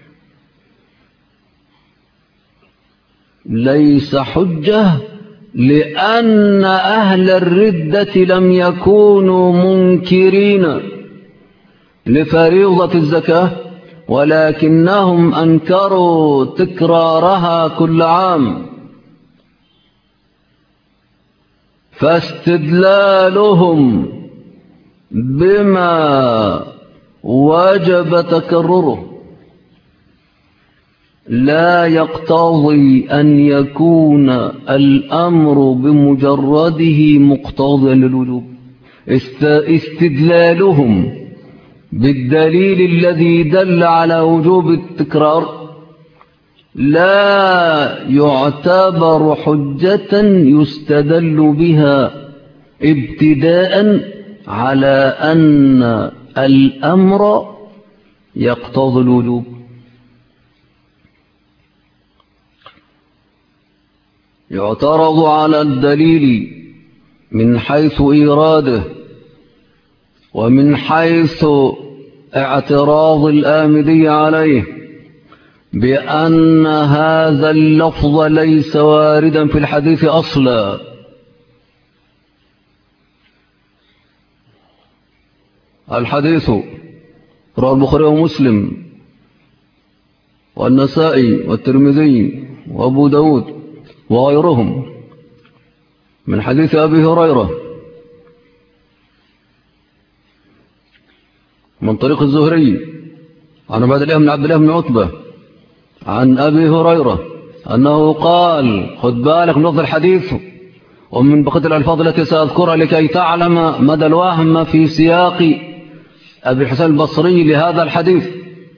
ليس حجة، لأن أهل الردة لم يكونوا منكرين لفريضة الزكاة، ولكنهم أنكروا تكرارها كل عام، فاستدلالهم بما وجب تكرره لا يقتضي أن يكون الأمر بمجرده مقتضيا للوجوب. استدلالهم بالدليل الذي دل على وجوب التكرار لا يعتبر حجة يستدل بها ابتداء على أن الأمر يقتضي الوجوب. يعترض على الدليل من حيث إيراده ومن حيث اعتراض الآمدي عليه بأن هذا اللفظ ليس واردا في الحديث أصلا. الحديث رواه البخاري ومسلم والنسائي والترمذي وأبو داود وغيرهم من حديث أبي هريرة من طريق الزهري عن عبد الله بن عتبة عن أبي هريرة أنه قال: خذ بالك من لفظ الحديث ومن بقية الألفاظ التي سأذكرها لكي تعلم مدى الوهم في سياق أبي الحسن البصري لهذا الحديث.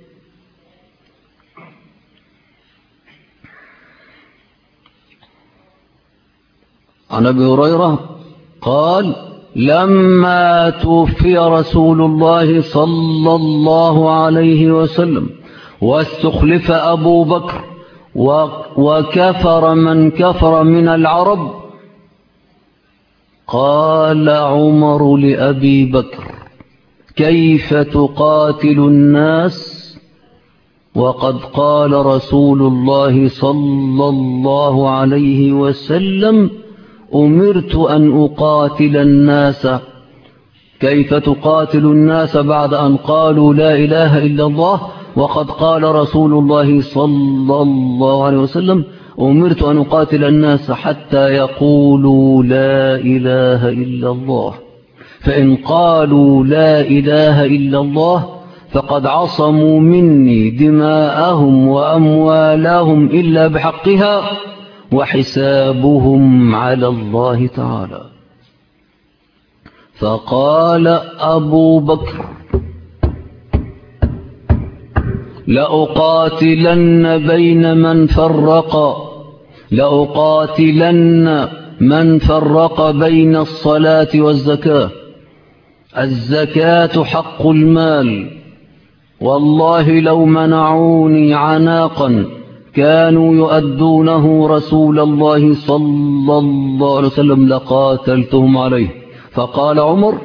عن أبي هريرة قال: لما توفي رسول الله صلى الله عليه وسلم واستخلف أبو بكر وكفر من كفر من العرب، قال عمر لأبي بكر: كيف تقاتل الناس وقد قال رسول الله صلى الله عليه وسلم: أمرت أن أقاتل الناس. كيف تقاتل الناس بعد أن قالوا لا إله إلا الله وقد قال رسول الله صلى الله عليه وسلم: أمرت أن أقاتل الناس حتى يقولوا لا إله إلا الله، فإن قالوا لا إله إلا الله فقد عصموا مني دماءهم وأموالهم إلا بحقها وحسابهم على الله تعالى. فقال أبو بكر: لأقاتلن من فرق بين الصلاة والزكاة. الزكاة حق المال، والله لو منعوني عناقا كانوا يؤدونه رسول الله صلى الله عليه وسلم لقاتلتهم عليه. فقال عمر: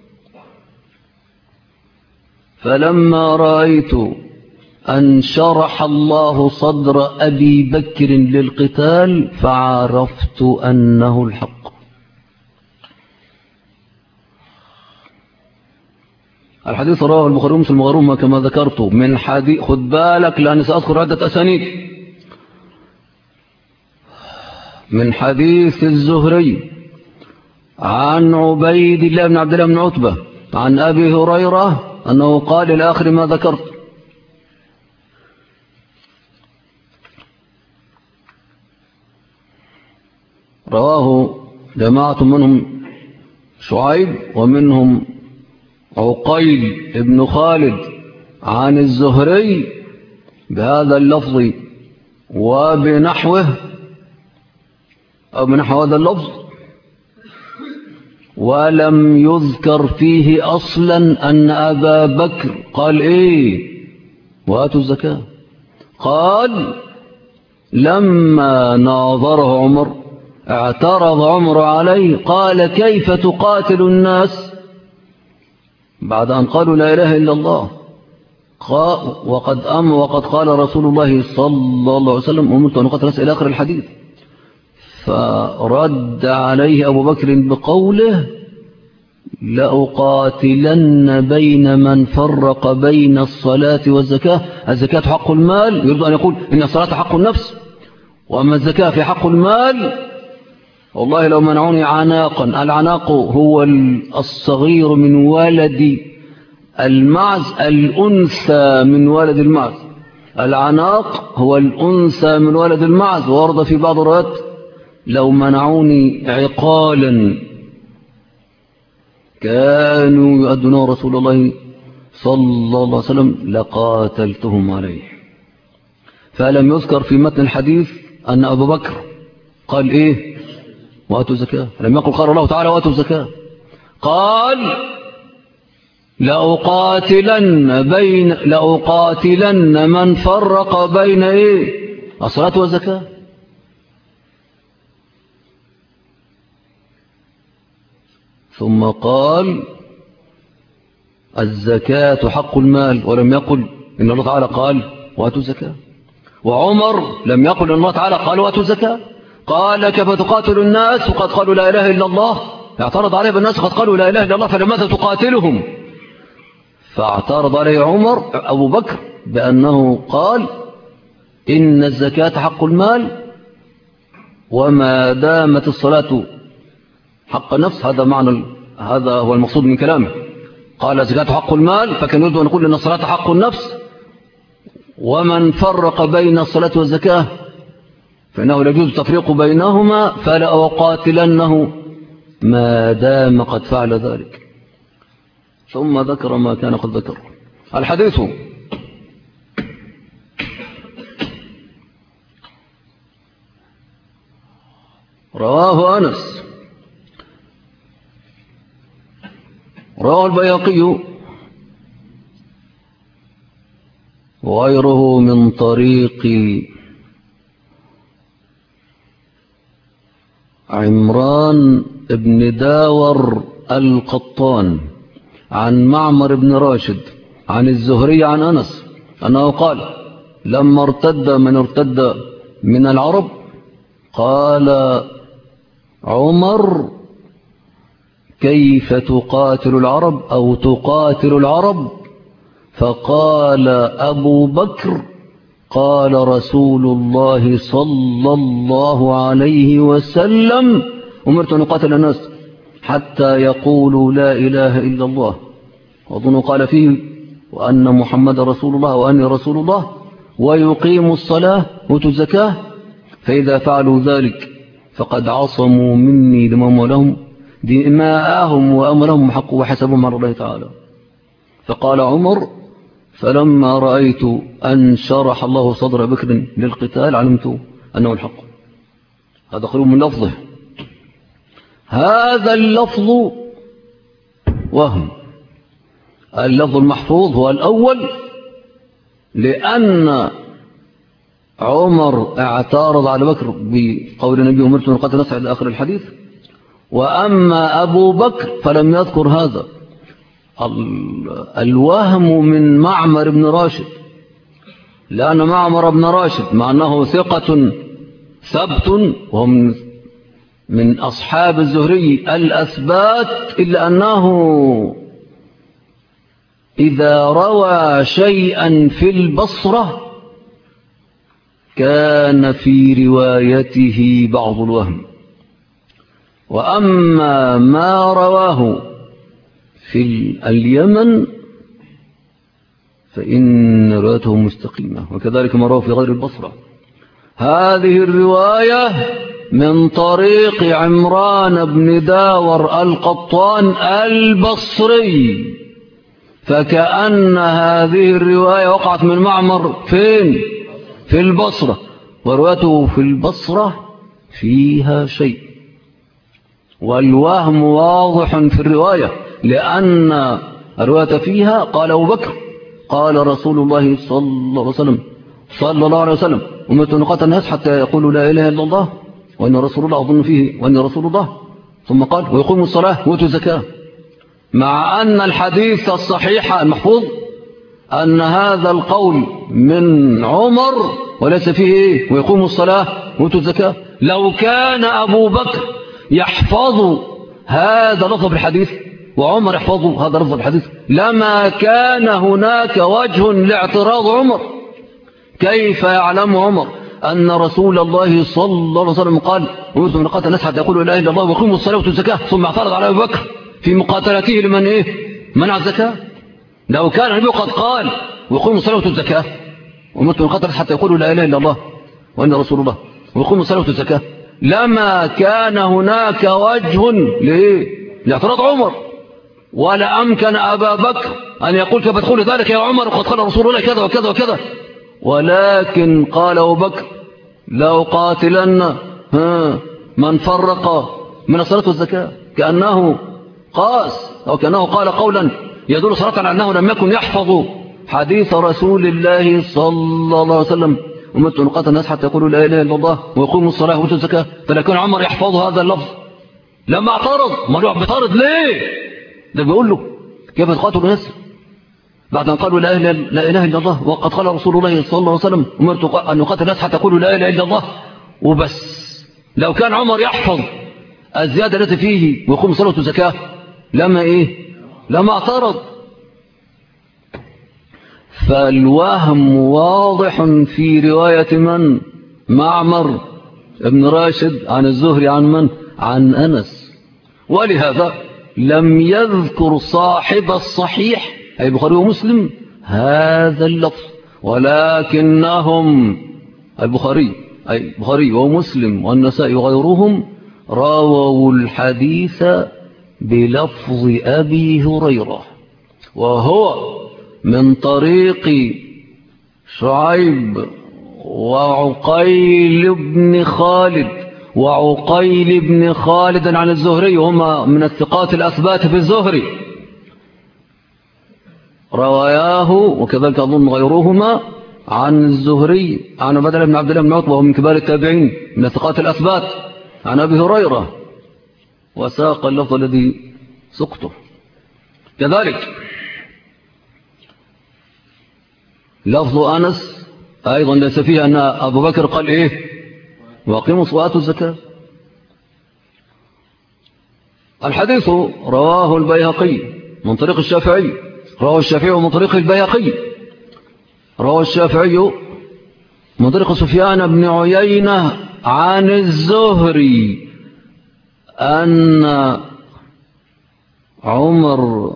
فلما رأيت أن شرح الله صدر أبي بكر للقتال فعرفت أنه الحق. الحديث رواه البخاري ومسلم وغيرهما كما ذكرت من حديث. خد بالك لأني سأذكر عدة أسانيد. من حديث الزهري عن عبيد الله بن عبد الله بن عتبة عن أبي هريرة أنه قال إلى آخر ما ذكرت. رواه جماعة منهم شعيب ومنهم عقيل بن خالد عن الزهري بهذا اللفظ وبنحوه أو بنحو هذا اللفظ، ولم يذكر فيه أصلا أن أبا بكر قال إيه وآتوا الزكاة. قال: لما ناظره عمر اعترض عمر عليه قال: كيف تقاتل الناس بعد أن قالوا لا إله إلا الله وقد قال رسول الله صلى الله عليه وسلم: أمرت أن أقاتل الناس إلى آخر الحديث. فرد عليه أبو بكر بقوله: لأقاتلن بين من فرق بين الصلاة والزكاة. الزكاة حق المال، يريد أن يقول إن الصلاة حق النفس وأما الزكاة في حق المال. والله لو منعوني عناقا. العناق هو الصغير من ولد المعز، الأنثى من ولد المعز. العناق هو الأنثى من ولد المعز. ورد في بعض الروايات: لو منعوني عقالا كانوا يؤدون رسول الله صلى الله عليه وسلم لقاتلتهم عليه. فلم يذكر في متن الحديث أن أبو بكر قال إيه وآتوا الزكاة. لم يقل قال الله تعالى وآتوا الزكاة. قال لأقاتلن من فرق بين الصلاة والزكاة. ثم قال الزكاة حق المال، ولم يقل إن الله تعالى قال وآتوا الزكاة. وعمر لم يقل إن الله تعالى قال وآتوا الزكاة، قال كيف تقاتل الناس وقد قالوا لا إله إلا الله؟ اعترض عليه بالناس قد قالوا لا إله إلا الله فلماذا تقاتلهم؟ فاعترض عليه عمر أبو بكر بأنه قال إن الزكاة حق المال، وما دامت الصلاة حق النفس، هذا هو المقصود من كلامه. قال الزكاة حق المال، فكان يريد أن يقول إن الصلاة حق النفس، ومن فرق بين الصلاة والزكاة فإنه لا يجوز التفريق بينهما، فلأقاتلنه ما دام قد فعل ذلك. ثم ذكر ما كان قد ذكر. الحديث رواه أنس، رواه البيهقي وغيره من طريق عمران بن داور القطان عن معمر بن راشد عن الزهري عن أنس أنه قال لما ارتد من العرب قال عمر كيف تقاتل العرب أو تقاتل العرب؟ فقال أبو بكر قال رسول الله صلى الله عليه وسلم أمرت أن أقاتل الناس حتى يقولوا لا إله إلا الله، وأظن قال فيه وأن محمد رسول الله وأني رسول الله، ويقيموا الصلاة ويؤتوا الزكاة، فإذا فعلوا ذلك فقد عصموا مني دماءهم وأمرهم حق وحسبهم على الله تعالى. فقال عمر فلما رأيت أن شرح الله صدر بكر للقتال علمت أنه الحق. هذا خلو من لفظه. هذا اللفظ وهم. اللفظ المحفوظ هو الأول، لأن عمر اعترض على بكر بقول النبي أمرت أن أقاتل الناس إلى آخر الحديث، وأما أبو بكر فلم يذكر هذا. الوهم من معمر بن راشد، لأن معمر بن راشد مع أنه ثقة ثبت وهم من أصحاب الزهري الأثبات، إلا أنه إذا روى شيئا في البصرة كان في روايته بعض الوهم، وأما ما رواه في اليمن فإن روايته مستقيمة، وكذلك ما رواه في غير البصرة. هذه الرواية من طريق عمران بن داور القطان البصري، فكأن هذه الرواية وقعت من معمر فين؟ في البصرة، وروايته في البصرة فيها شيء، والوهم واضح في الرواية، لأن الرواية فيها قال أبو بكر قال رسول الله صلى الله عليه وسلم أمرت أن أقاتل الناس حتى يقولوا لا إله إلا الله وأن رسول الله أظن فيه وأن رسول الله، ثم قال ويقوموا الصلاة ويؤتوا الزكاة، مع أن الحديث الصحيح المحفوظ أن هذا القول من عمر وليس فيه ويقوموا الصلاة ويؤتوا الزكاة. لو كان أبو بكر يحفظ هذا لفظ الحديث وعمر يحفظ هذا لفظ الحديث لما كان هناك وجه لاعتراض عمر. كيف يعلم عمر أن رسول الله صلى الله عليه وسلم قال أمرت أن أقاتل الناس حتى يقولوا لا إله إلا الله ويقيموا الصلاة ويؤتوا الزكاة، ثم اعترض على أبي بكر في مقاتلته لمن منع الزكاة؟ لو كان النبي قد قال ويقيموا الصلاة ويؤتوا الزكاة أمرت أن أقاتل الناس حتى يقولوا لا إله إلا الله وأن رسول الله ويقيموا الصلاة ويؤتوا الزكاة، لما كان هناك وجه لاعتراض عمر، ولا أمكن أبا بكر أن يقول كيف تقول ذلك يا عمر وقد قال رسول الله كذا وكذا وكذا، ولكن قال أبو بكر لو قاتلن من فرق من الصلاة والزكاة، كأنه قاس أو كأنه قال قولا يدل صراحة على أنه لم يكن يحفظ حديث رسول الله صلى الله عليه وسلم أمرت أن أقاتل الناس حتى يقولوا لا إله إلا الله ويقوموا الصلاة ويؤتوا الزكاة. فلكن عمر يحفظ هذا اللفظ لما اعترض. ما هو بيعترض ليه؟ ده بيقول له كيف تقاتل الناس بعد أن قالوا لا إله إلا الله وقد قال رسول الله صلى الله عليه وسلم أمرت أن أقاتل الناس حتى يقولوا لا إله إلا الله وبس. لو كان عمر يحفظ الزيادة التي فيه ويقوم صلاة وزكاة لما اعترض. فالوهم واضح في رواية من؟ معمر ابن راشد عن الزهري عن من؟ عن أنس. ولهذا لم يذكر صاحب الصحيح أي البخاري ومسلم هذا اللفظ، ولكنهم البخاري ومسلم والنسائي وغيرهم رووا الحديث بلفظ أبي هريرة، وهو من طريق شعيب وعقيل بن خالد عن الزهري، هما من الثقات الأثبات في الزهري، رواياه وكذلك أظن غيرهما عن الزهري عن عبادة بن عبد الله بن عتبة وهو من كبار التابعين من الثقات الأثبات عن أبي هريرة، وساق اللفظ الذي سقته. كذلك لفظ أنس أيضا ليس فيه أن أبو بكر قال وأقيموا الصلاة والزكاة. الحديث رواه البيهقي من طريق الشافعي، رواه الشافعي من طريق البيهقي، رواه الشافعي من طريق سفيان بن عيينة عن الزهري أن عمر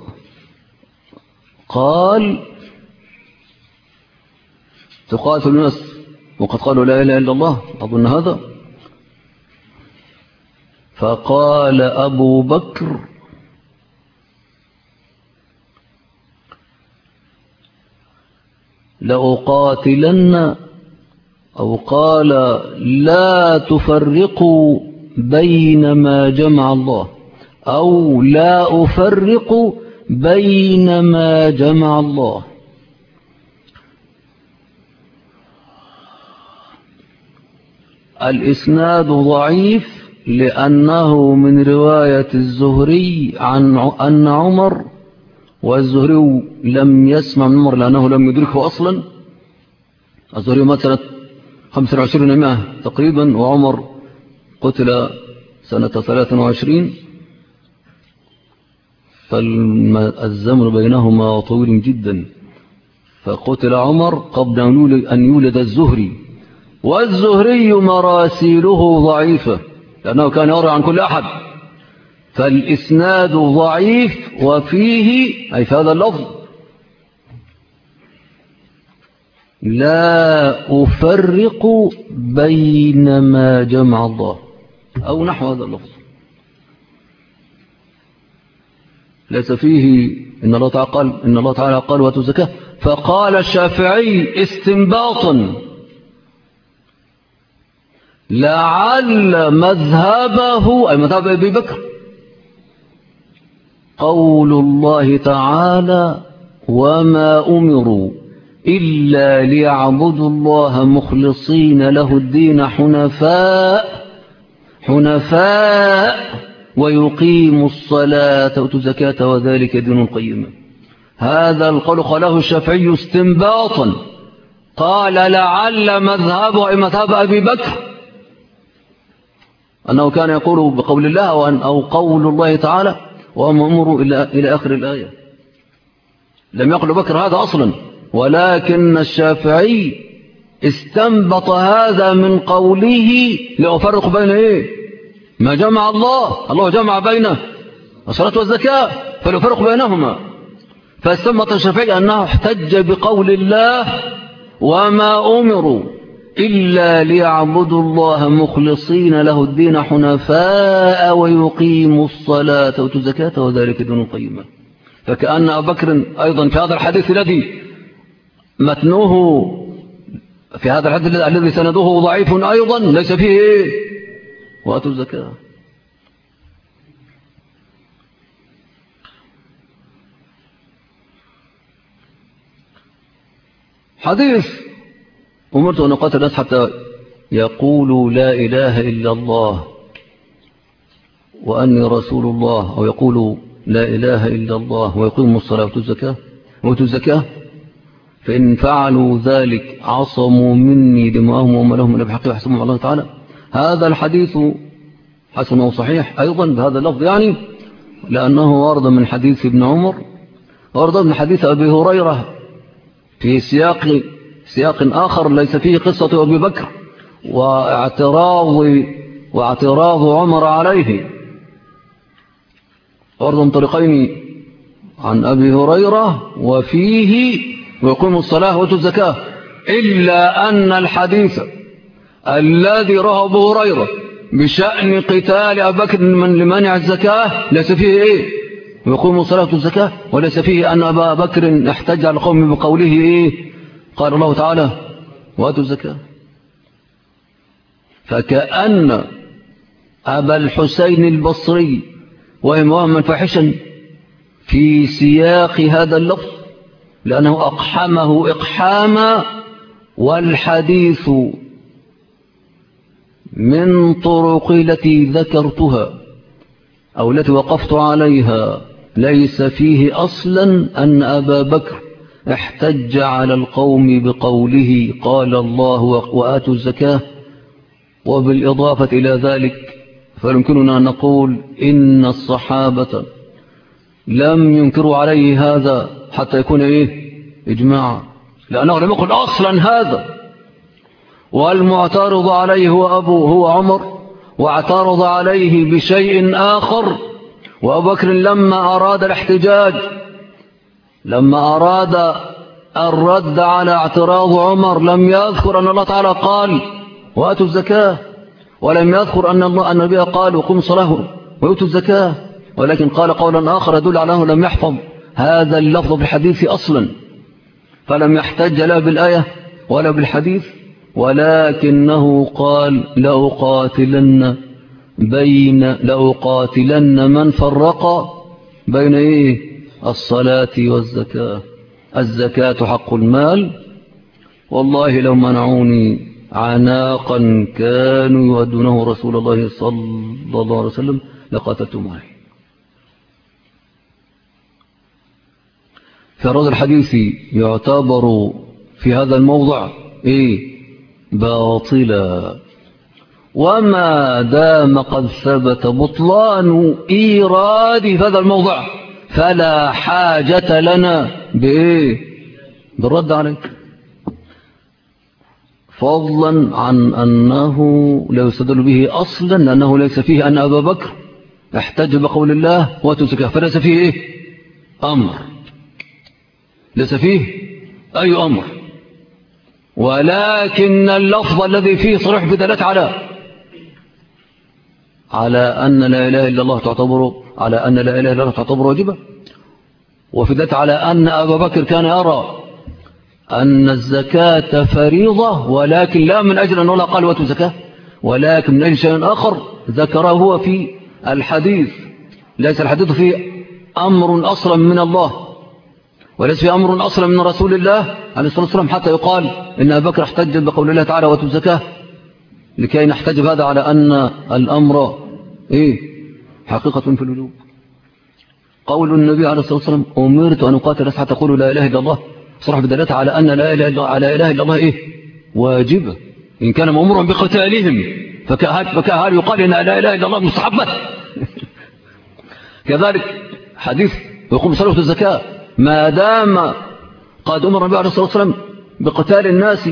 قال تقاتل الناس وقد قالوا لا إله إلا الله، أظن هذا. فقال أبو بكر لأقاتلن، أو قال لا تفرقوا بين ما جمع الله، أو لا أفرق بين ما جمع الله. الإسناد ضعيف لأنه من رواية الزهري عن أن عمر، والزهري لم يسمع من عمر لأنه لم يدركه أصلا. الزهري مات سنة 25 تقريبا، وعمر قتل سنة 23، فالزمن بينهما طويل جدا. فقتل عمر قبل أن يولد الزهري، والزهري مراسيله ضعيفة لأنه كان يروي عن كل أحد، فالإسناد ضعيف. وفيه أي في هذا اللفظ لا أفرق بين ما جمع الله، أو نحو هذا اللفظ. ليس فيه إن الله تعالى قال واتوا الزكاة. فقال الشافعي استنباطا لعل مذهبه أي مذهب أبي بكر قول الله تعالى وما أمروا إلا ليعبدوا الله مخلصين له الدين حنفاء ويقيموا الصلاة ويؤتوا الزكاة وذلك دين القيم. هذا القول قاله الشافعي استنباطا، قال لعل مذهبه أي مذهب أبي بكر أنه كان يقول بقول الله أو قول الله تعالى وما أمروا إلى آخر الآية. لم يقل بكر هذا أصلا، ولكن الشافعي استنبط هذا من قوله لأفرق بين ما جمع الله جمع بين الصلاة والزكاة فليفرق بينهما. فاستنبط الشافعي أنه احتج بقول الله وما أمروا إلا ليعبدوا الله مخلصين له الدين حنفاء ويقيموا الصلاة ويؤتوا الزكاة وذلك دين القيم. فكأن أبا بكر أيضا في هذا الحديث الذي متنوه في هذا الحديث الذي سنده ضعيف أيضا ليس فيه وآتوا الزكاة. حديث أمرت أن أقاتل الناس حتى يقولوا لا إله إلا الله وأني رسول الله، أو يقولوا لا إله إلا الله ويقيموا الصلاة ويؤتوا الزكاة، فإن فعلوا ذلك عصموا مني دماءهم وأموالهم إلا بحق يحسبهم الله تعالى. هذا الحديث حسن وصحيح أيضا بهذا اللفظ، يعني لأنه ورد من حديث ابن عمر، ورد من حديث أبي هريرة في سياق آخر ليس فيه قصة أبي بكر واعتراض عمر عليه، ورد من طريقين عن أبي هريرة وفيه ويقيم الصلاة ويؤتوا الزكاة، إلا أن الحديث الذي رواه أبو هريرة بشأن قتال أبي بكر لمنع الزكاة ليس فيه إيه ويقيم الصلاة ويؤتوا الزكاة، وليس فيه أن أبا بكر احتج على القوم بقوله إيه قال الله تعالى وآتوا الزكاة. فكأن أبا الحسين البصري وهمهما فاحشا في سياق هذا اللفظ لأنه أقحمه إقحاما، والحديث من طرق التي ذكرتها أو التي وقفت عليها ليس فيه أصلا أن أبا بكر احتج على القوم بقوله قال الله وآتوا الزكاة. وبالإضافة إلى ذلك فيمكننا أن نقول إن الصحابة لم ينكروا عليه هذا حتى يكون إيه إجماعا، لأنه لم يقل أصلا هذا، والمعترض عليه هو عمر، واعترض عليه بشيء آخر. وأبو بكر لما أراد الاحتجاج، لما أراد الرد على اعتراض عمر لم يذكر أن الله تعالى قال وآتوا الزكاة، ولم يذكر أن النبي قال وقم صلاة ويؤتوا الزكاة، ولكن قال قولا آخر يدل على أنه لم يحفظ هذا اللفظ بالحديث أصلا، فلم يحتج لا بالآية ولا بالحديث، ولكنه قال لأقاتلن من فرق بين إيه الصلاة والزكاة. الزكاة حق المال، والله لو منعوني عناقا كانوا يؤدونه رسول الله صلى الله عليه وسلم لقاتلتم عليه. فرد الحديث يعتبر في هذا الموضع إيه باطلا، وما دام قد ثبت بطلان إيراد في هذا الموضع فلا حاجة لنا بإيه بالرد عليه، فضلا عن أنه لا يستدل به أصلا لأنه ليس فيه أن أبا بكر احتج بقول الله وآتوا الزكاة، فليس فيه إيه أمر، ليس فيه أي أمر، ولكن اللفظ الذي فيه صريح بدلالة على أن لا إله إلا الله تعتبر واجبة، وفي ذلك على أن أبا بكر كان يرى أن الزكاة فريضة، ولكن لا من أجل أن الله قال وآتوا الزكاة، ولكن من أجل شيء آخر ذكره هو في الحديث. ليس الحديث فيه أمر أصلا من الله، وليس فيه أمر أصلا من رسول الله عليه الصلاة والسلام حتى يقال إن أبا بكر احتج بقول الله تعالى وآتوا الزكاة، لكي نحتج هذا على أن الأمر إيه حقيقة في الوجوب. قول النبي عليه الصلاة والسلام أمرت أن أقاتل الناس حتى يقولوا لا إله إلا الله صرح بدلالة على أن لا إله إلا الله إيه واجبة، إن كان مأمورا بقتالهم فكهل يقال إن لا إله إلا الله مستحبة. كذلك حديث يقوم صلاة الزكاة ما دام قد أمر النبي عليه الصلاة والسلام بقتال الناس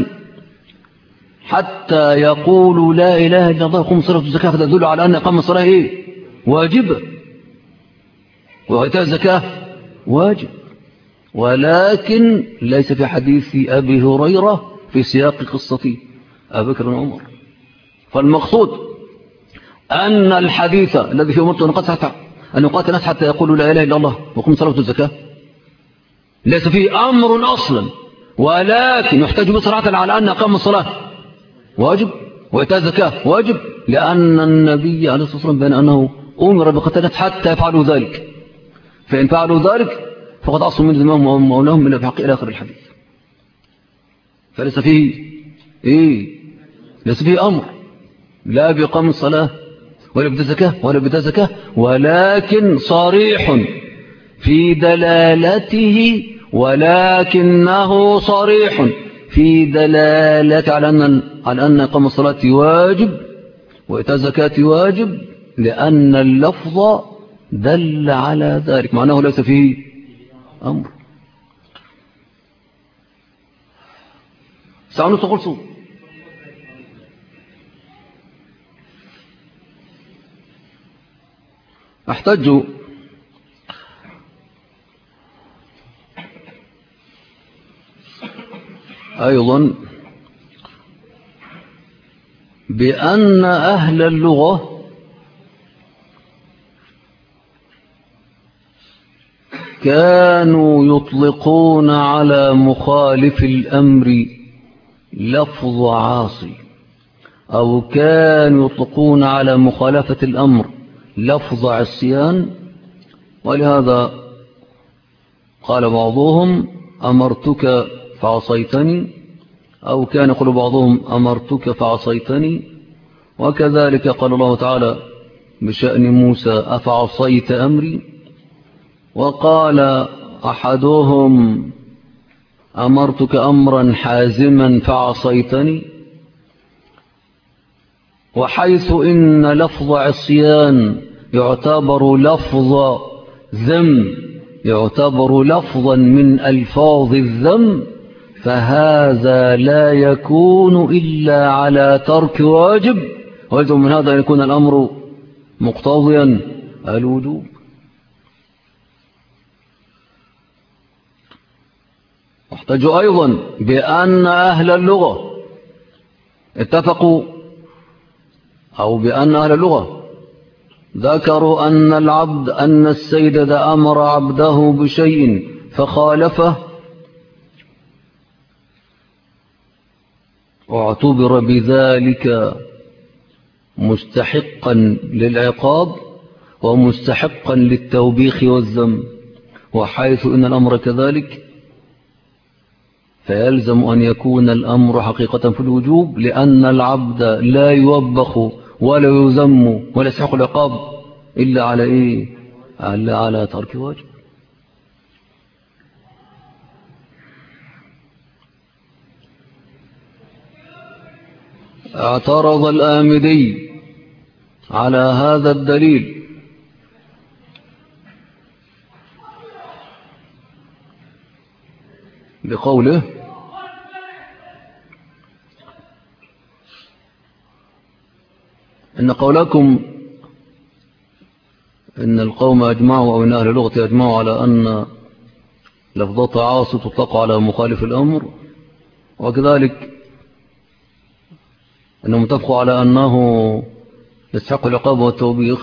حتى يقولوا لا إله إلا الله يقوم صلاة الزكاة، فتدل على أن إقام الصلاة إيه واجبة وإيتاء الزكاة واجب، ولكن ليس في حديث أبي هريرة في سياق قصة أبي بكر وعمر. فالمقصود أن الحديث الذي فيه أمرت أن يقاتل الناس حتى يقولوا لا إله إلا الله ويقوموا صلاة الزكاة ليس فيه أمر أصلا، ولكن يحتاج بصراحة على أن إقام الصلاة واجب وإيتاء الزكاة واجب، لأن النبي عليه الصلاة والسلام بين أنه أمر بقتال الناس حتى يفعلوا ذلك، فإن فعلوا ذلك فقد عصوا من دماءهم وأموالهم من الحق إلى آخر الحديث. فليس فيه إيه؟ ليس فيه أمر لا بإقام الصلاة ولا بدأ زكاة ولا بدأ زكاة، ولكن صريح في دلالته، ولكنه صريح في دلالته على أن إقام الصلاة واجب وإيتاء الزكاة واجب، لأن اللفظ دل على ذلك، معناه ليس فيه أمر. سعنوا تقول احتج أيضا بأن أهل اللغة كانوا يطلقون على مخالف الأمر لفظ عاصي، أو كانوا يطلقون على مخالفة الأمر لفظ عصيان. ولهذا قال بعضهم أمرتك فعصيتني، أو كان يقول بعضهم أمرتك فعصيتني. وكذلك قال الله تعالى بشأن موسى أفعصيت أمري، وقال أحدهم أمرتك أمرا حازما فعصيتني. وحيث إن لفظ عصيان يعتبر لفظ ذم، يعتبر لفظا من ألفاظ الذم، فهذا لا يكون إلا على ترك واجب، ويجب من هذا أن يكون الأمر مقتضيا الوجوب. واحتج أيضا بأن أهل اللغة اتفقوا، أو بأن أهل اللغة ذكروا أن السيد إذا أمر عبده بشيء فخالفه واعتبر بذلك مستحقا للعقاب ومستحقا للتوبيخ والذم. وحيث إن الأمر كذلك فيلزم أن يكون الأمر حقيقة في الوجوب، لأن العبد لا يوبخ ولا يذم ولا يستحق العقاب إلا على إيه؟ إلا على ترك واجب. اعترض الآمدي على هذا الدليل بقوله إن قولكم إن القوم أجمعوا، أو إن أهل اللغة أجمعوا على أن لفظة عاصي تطلق على مخالف الأمر، وكذلك أنهم اتفقوا على أنه يستحق العقاب والتوبيخ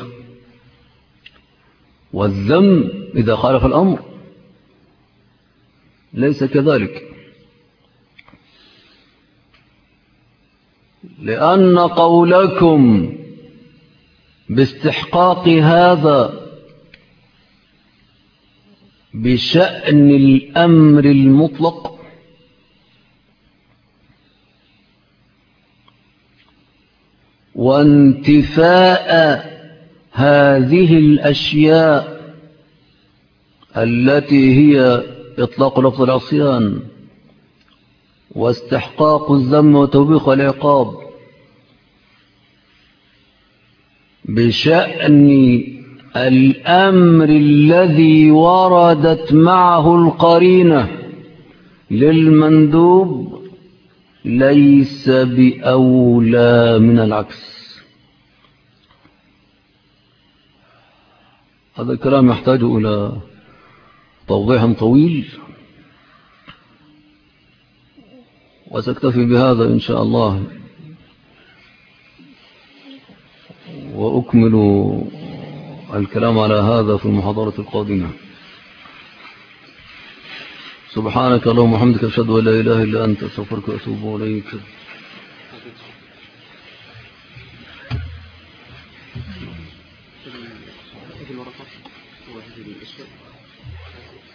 والذم إذا خالف الأمر، ليس كذلك، لأن قولكم باستحقاق هذا بشأن الأمر المطلق وانتفاء هذه الأشياء التي هي إطلاق لفظ العصيان واستحقاق الذم وتوبيخ والعقاب بشأن الأمر الذي وردت معه القرينة للمندوب ليس بأولى من العكس. هذا الكلام يحتاج إلى توضيح طويل، وسأكتفي بهذا إن شاء الله، وأكمل الكلام على هذا في المحاضرة القادمة. سبحانك اللهم وبحمدك أشهد أن لا إله إلا أنت أستغفرك وأتوب إليك.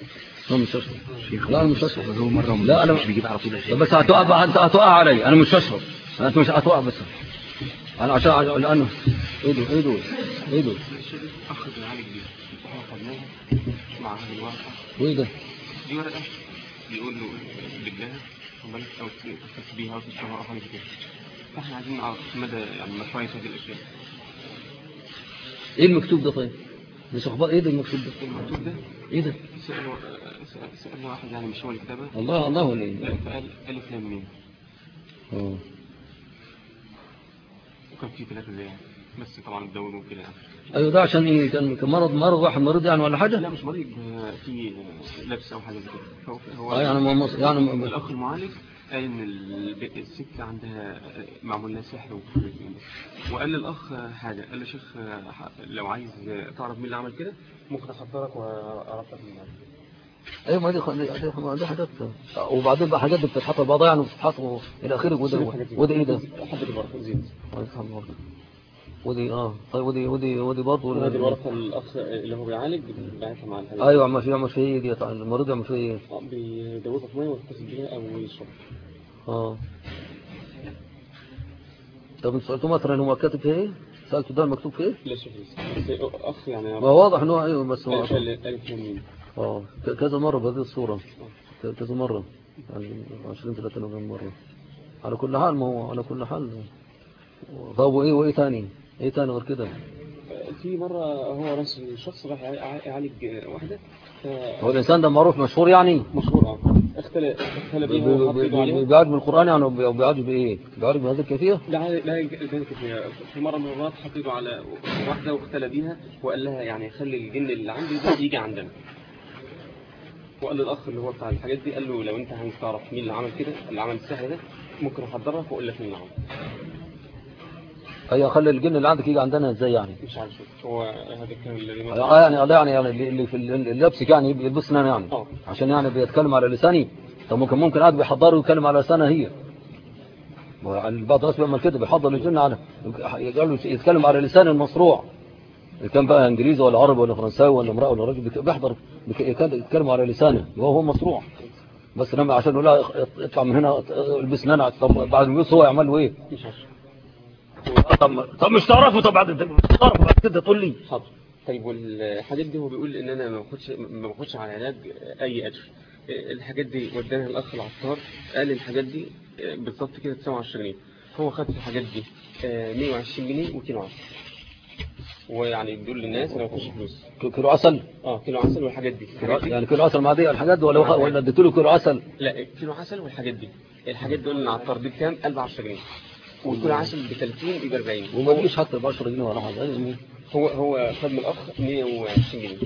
أنا مش هشرب. لا أنا مش هشرب. هو مرة لا أنا بيجيب على طول. بس هتوقع علي. أنا مش هشرب. أنت مش هتوقع بس. أنا عشان لأنه إيه ده أخذ العالج دي خدناها مع هذه الورقة. وإيه ده؟ دي ورقة بيقول له بالله وبلد أو تسبيها وتشتغل أو حاجة كده. فإحنا عايزين نعرف مدى يعني مشروعية هذه الأشياء. إيه المكتوب ده طيب؟ مش أخبار إيه ده المكتوب ده؟ المكتوب ده إيه ده؟ سألنا واحد يعني مش هو اللي كتبها. الله ولا إيه؟ فقال ألف لام ميم. وكان في 3 زي يعني. بس طبعا الدور وكده يعني. ايوه ده عشان ايه؟ كان مرض واحد مريض يعني ولا حاجه؟ لا مش مريض، في لبس او حاجه زي كده. هو يعني الاخ المعالج قال ان الست عندها معمول لها سحر وقال للاخ حاجه، قال له شيخ لو عايز تعرف مين اللي عمل كده ممكن احضرك واعرفك مين عمل. ايوه ما دي حاجات. وبعدين بقى حاجات بتتحط بعضها يعني بتتحط الى اخره. وده ايه ده؟ حبه الورقه زين. ودي طيب ودي برضه هذه الورقه الاخ اللي هو بيعالج بيبعتها مع الحاجه. ايوه عم في ايه دي المريض عم في ايه؟ بيدوبها في ميه ويغتسل بيها او يشرب. طب انت سالته مثلا هو كاتب فيه ايه؟ سالته ده المكتوب فيه ايه؟ لا شوف بس اخ يعني ما واضح ان هو ايوه بس هو كذا مره بهذه الصوره كذا مره يعني 20-30 مره. على كل حال ما هو على كل حال. طب وايه ثاني غير كده؟ في مرة هو راس الشخص راح يعالج واحدة. هو الإنسان ده معروف مشهور يعني؟ مشهور اختلى بيها بيعالج بالقرآن يعني وبيعالج بإيه؟ بيعالج بهذه الكيفية؟ لا كيفية. في مرة من المرات حطيته على واحدة واختلى بيها وقال لها يعني خلي الجن اللي عندي ده يجي عندنا. وقال للأخ اللي هو بتاع الحاجات دي قال له لو أنت عايز تعرف مين اللي عمل كده اللي عمل السحر ده ممكن أحضرك وأقول لك مين اللي عمل. ايوه خلي الجن اللي عندك يجي عندنا ازاي يعني؟ مش عارف هو هذا الكلام اللي يعني اللي في اللبس يعني يلبسنا يعني عشان يعني بيتكلم على لساني. طب ممكن قاعد بيحضر ويتكلم على لسانها هي. بعض الناس بيعمل كده بيحضر الجن على يتكلم على لسان المصروع. كان بقى انجليزي ولا عربي ولا فرنساوي ولا امرأة ولا رجل بيحضر يتكلم على لسانه وهو مصروع. بس لما عشان يقول لها اطلع من هنا البسنا انا. طب بعد ما يوصل هو يعمل له ايه؟ مش عارف. طب مش تعرفه. طب بعد كده تقول لي حاضر. طيب والحاجات دي هو بيقول ان انا ما باخدش على العلاج اي اجر. الحاجات دي ودانا الاخ العطار قال الحاجات دي بالظبط كده 29 جنيه. هو خد في الحاجات دي 120 جنيه وكيلو عسل. ويعني بيقول للناس انا ما باخدش فلوس. كيلو عسل؟ كيلو عسل والحاجات دي. يعني كيلو عسل مع دي الحاجات دي ولا اديت له كيلو عسل؟ لا كيلو عسل والحاجات دي. الحاجات دول العطار دي بكام؟ 1010 جنيه. وكل عسل ب 30 يبقى 40. وما تجيش حتى ب 10 جنيه ولا حاجه. هو خد من الاخ 120 جنيه.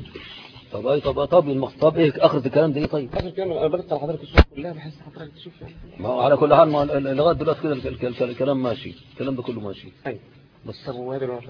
طب ايه اخر الكلام ده ايه طيب؟ اخر الكلام انا بدخل على حضرتك الصوره كلها بحيث حضرتك تشوف يعني. ما هو على كل حال لغايه دلوقتي كده الكلام ماشي. الكلام ده كله ماشي. ايوه بس طب وهذا الوقت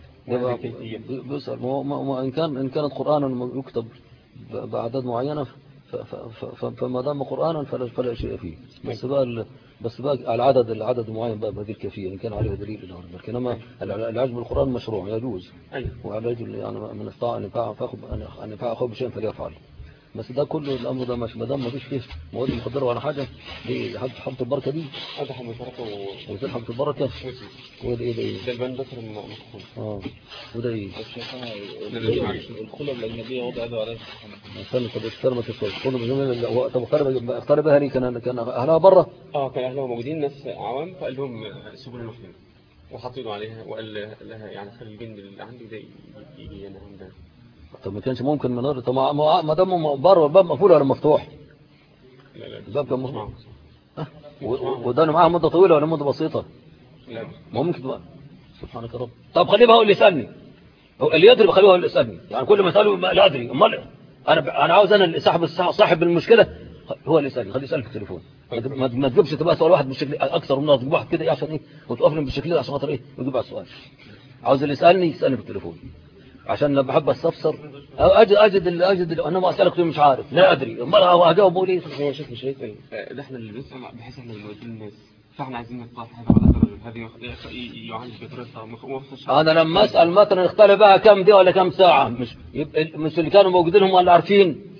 بيسأل ما إن كانت قرآنا يكتب بأعداد معينة فما دام قرآنا فلا شيء فيه. بس بقى العدد معين بقى بهذه الكيفية إن كان عليه دليل. لكن أما العلاج بالقرآن مشروع يجوز. وعلاج يعني من استطاع أن ينفع أخوه بشيء فليفعل. بس ده كله الأمر ده مش ما دام ما فيش فيه مواد مخدرة ولا حاجة. دي حبة البركة دي. هذا حبة البركة حبة البركة. وده إيه ده البان بكر المخفوض. وده إيه؟ الخلب الأجنبية وضع هذا عليه. استنى طب استلمت الخلب الأجنبية. طب اختار بها لي كان أهلها برا؟ كان أهلها موجودين ناس عوام فقال لهم سيبوا لنا مخفين وحطينوا عليها وقال لها يعني خلي الجن اللي عندي ده يجي أنا عندنا. طب ما كانش ممكن من غير. طب ما دام بره الباب مقفول ولا مفتوح؟ لا الباب كان مفتوح. وده معاها مدة طويلة ولا مدة بسيطة؟ لا ممكن بقى. سبحانك يا رب. طب خليه بقى هو اللي يسألني. هو اللي يدري بخليه هو اللي يسألني. يعني كل ما اساله لا ادري. امال انا عاوز انا اللي صاحب المشكلة هو اللي يسألني. خليه يسألني في التليفون. ما تجيبش تبقى سؤال واحد بالشكل اكثر من تجيب واحد كده ايه عشان ايه وتقف لي بالشكل ده عشان خاطر ايه ويجيب على السؤال. عاوز اللي يسألني في التليفون. عشان لما بحب استفسر اجد انا ما اسالك مش عارف لا ادري امال اجاوب اقول ايه. هو شوف مش هيك ده احنا اللي بنسال بحيث احنا بنودي الناس فاحنا عايزين نطلع هذه يعالج بطريقه انا لما اسال مثلا اختار بقى كم دي ولا كم ساعه مش اللي كانوا موجودين هم اللي عارفين.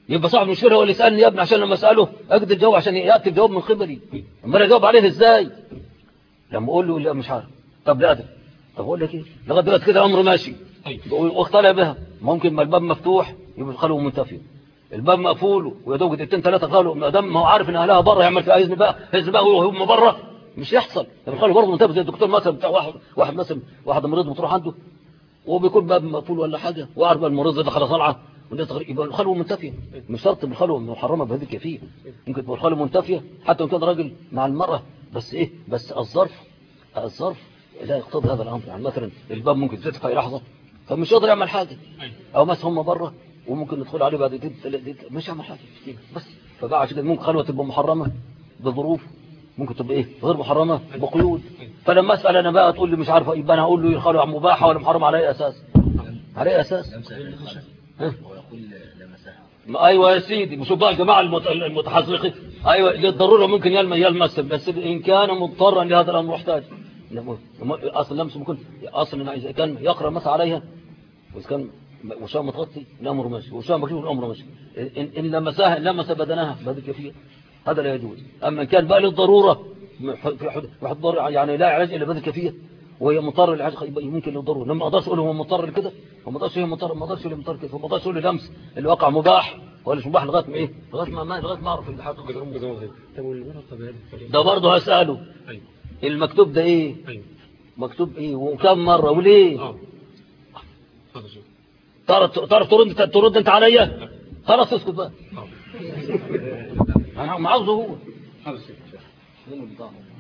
يبقى صاحب المشكله هو اللي يسالني يا ابني عشان لما اساله اجد الجواب عشان ياتي الجواب من قبلي. امال اجاوب عليه ازاي؟ لما اقول له لا مش عارف. طب لا ادري. طب اقول لك ايه؟ لغايه دلوقتي كده امره ماشي واقتنع بها. ممكن ما الباب مفتوح يبقى الخلوه منتفيه، الباب مقفول ويا دوب دقيقتين ثلاثه خلوا، ما دام ما هو عارف ان اهلها بره يعمل فيها اذن بقى وهم بره مش يحصل. الخلوه برضه منتفيه زي الدكتور مثلا بتاع واحد مثلا واحد مريض بتروح عنده وبيكون باب مقفول ولا حاجه وعارف بقى المريض ده خلاص طالعه يبقى الخلوه منتفيه. مش شرط بالخلوه محرمه بهذه الكيفيه، ممكن تبقى الخلوه منتفيه حتى لو كان راجل مع المراه، بس ايه؟ بس الظرف لا يقتضي هذا الامر. يعني مثلا الباب ممكن تفتح في لحظه فمش قادر يعمل حاجه، او مثلا هم بره وممكن ندخل عليه بعد دقيقتين مش هيعمل حاجه بس. فبقى عشان كده ممكن خلوه تبقى محرمه بظروف، ممكن تبقى ايه غير محرمه بقيود. فلما اسال انا بقى تقول لي مش عارفه، يبقى انا اقول له الخلوه مباحه ولا محرمه على اي اساس؟ على اي اساس؟ ويقول لمسها. ايوه يا سيدي. مش بقى الجماعه المتحذقين ايوه للضروره ممكن يلمس، بس ان كان مضطرا لهذا الامر محتاج. اصل لمس ممكن اصلا اذا كان يقرا مثلا عليها واذا كان وشام متغطي الامر ماشي، وشام مكشوف الامر ماشي. ان لمس بدنها بهذه الكيفيه هذا لا يجوز. اما ان كان بقى للضروره يعني لا علاج الا بهذه الكيفيه وهي مضطر للعلاج ممكن للضروره. لما اقدرش اقول هو مضطر لكده وما اقدرش هي مضطر، ما اقدرش مضطر كده، وما اقدرش اقول لمس اللي وقع مباح ولا مش مباح لغايه ما ايه؟ لغايه ما اعرف الحقيقه. طب والمرأة طبيعية ده برضه هساله. ايوه المكتوب ده ايه؟ ايوه مكتوب ايه وكم مره وليه؟ تعرف ترد انت عليا؟ خلاص اسكت بقى. انا عاوزه هو.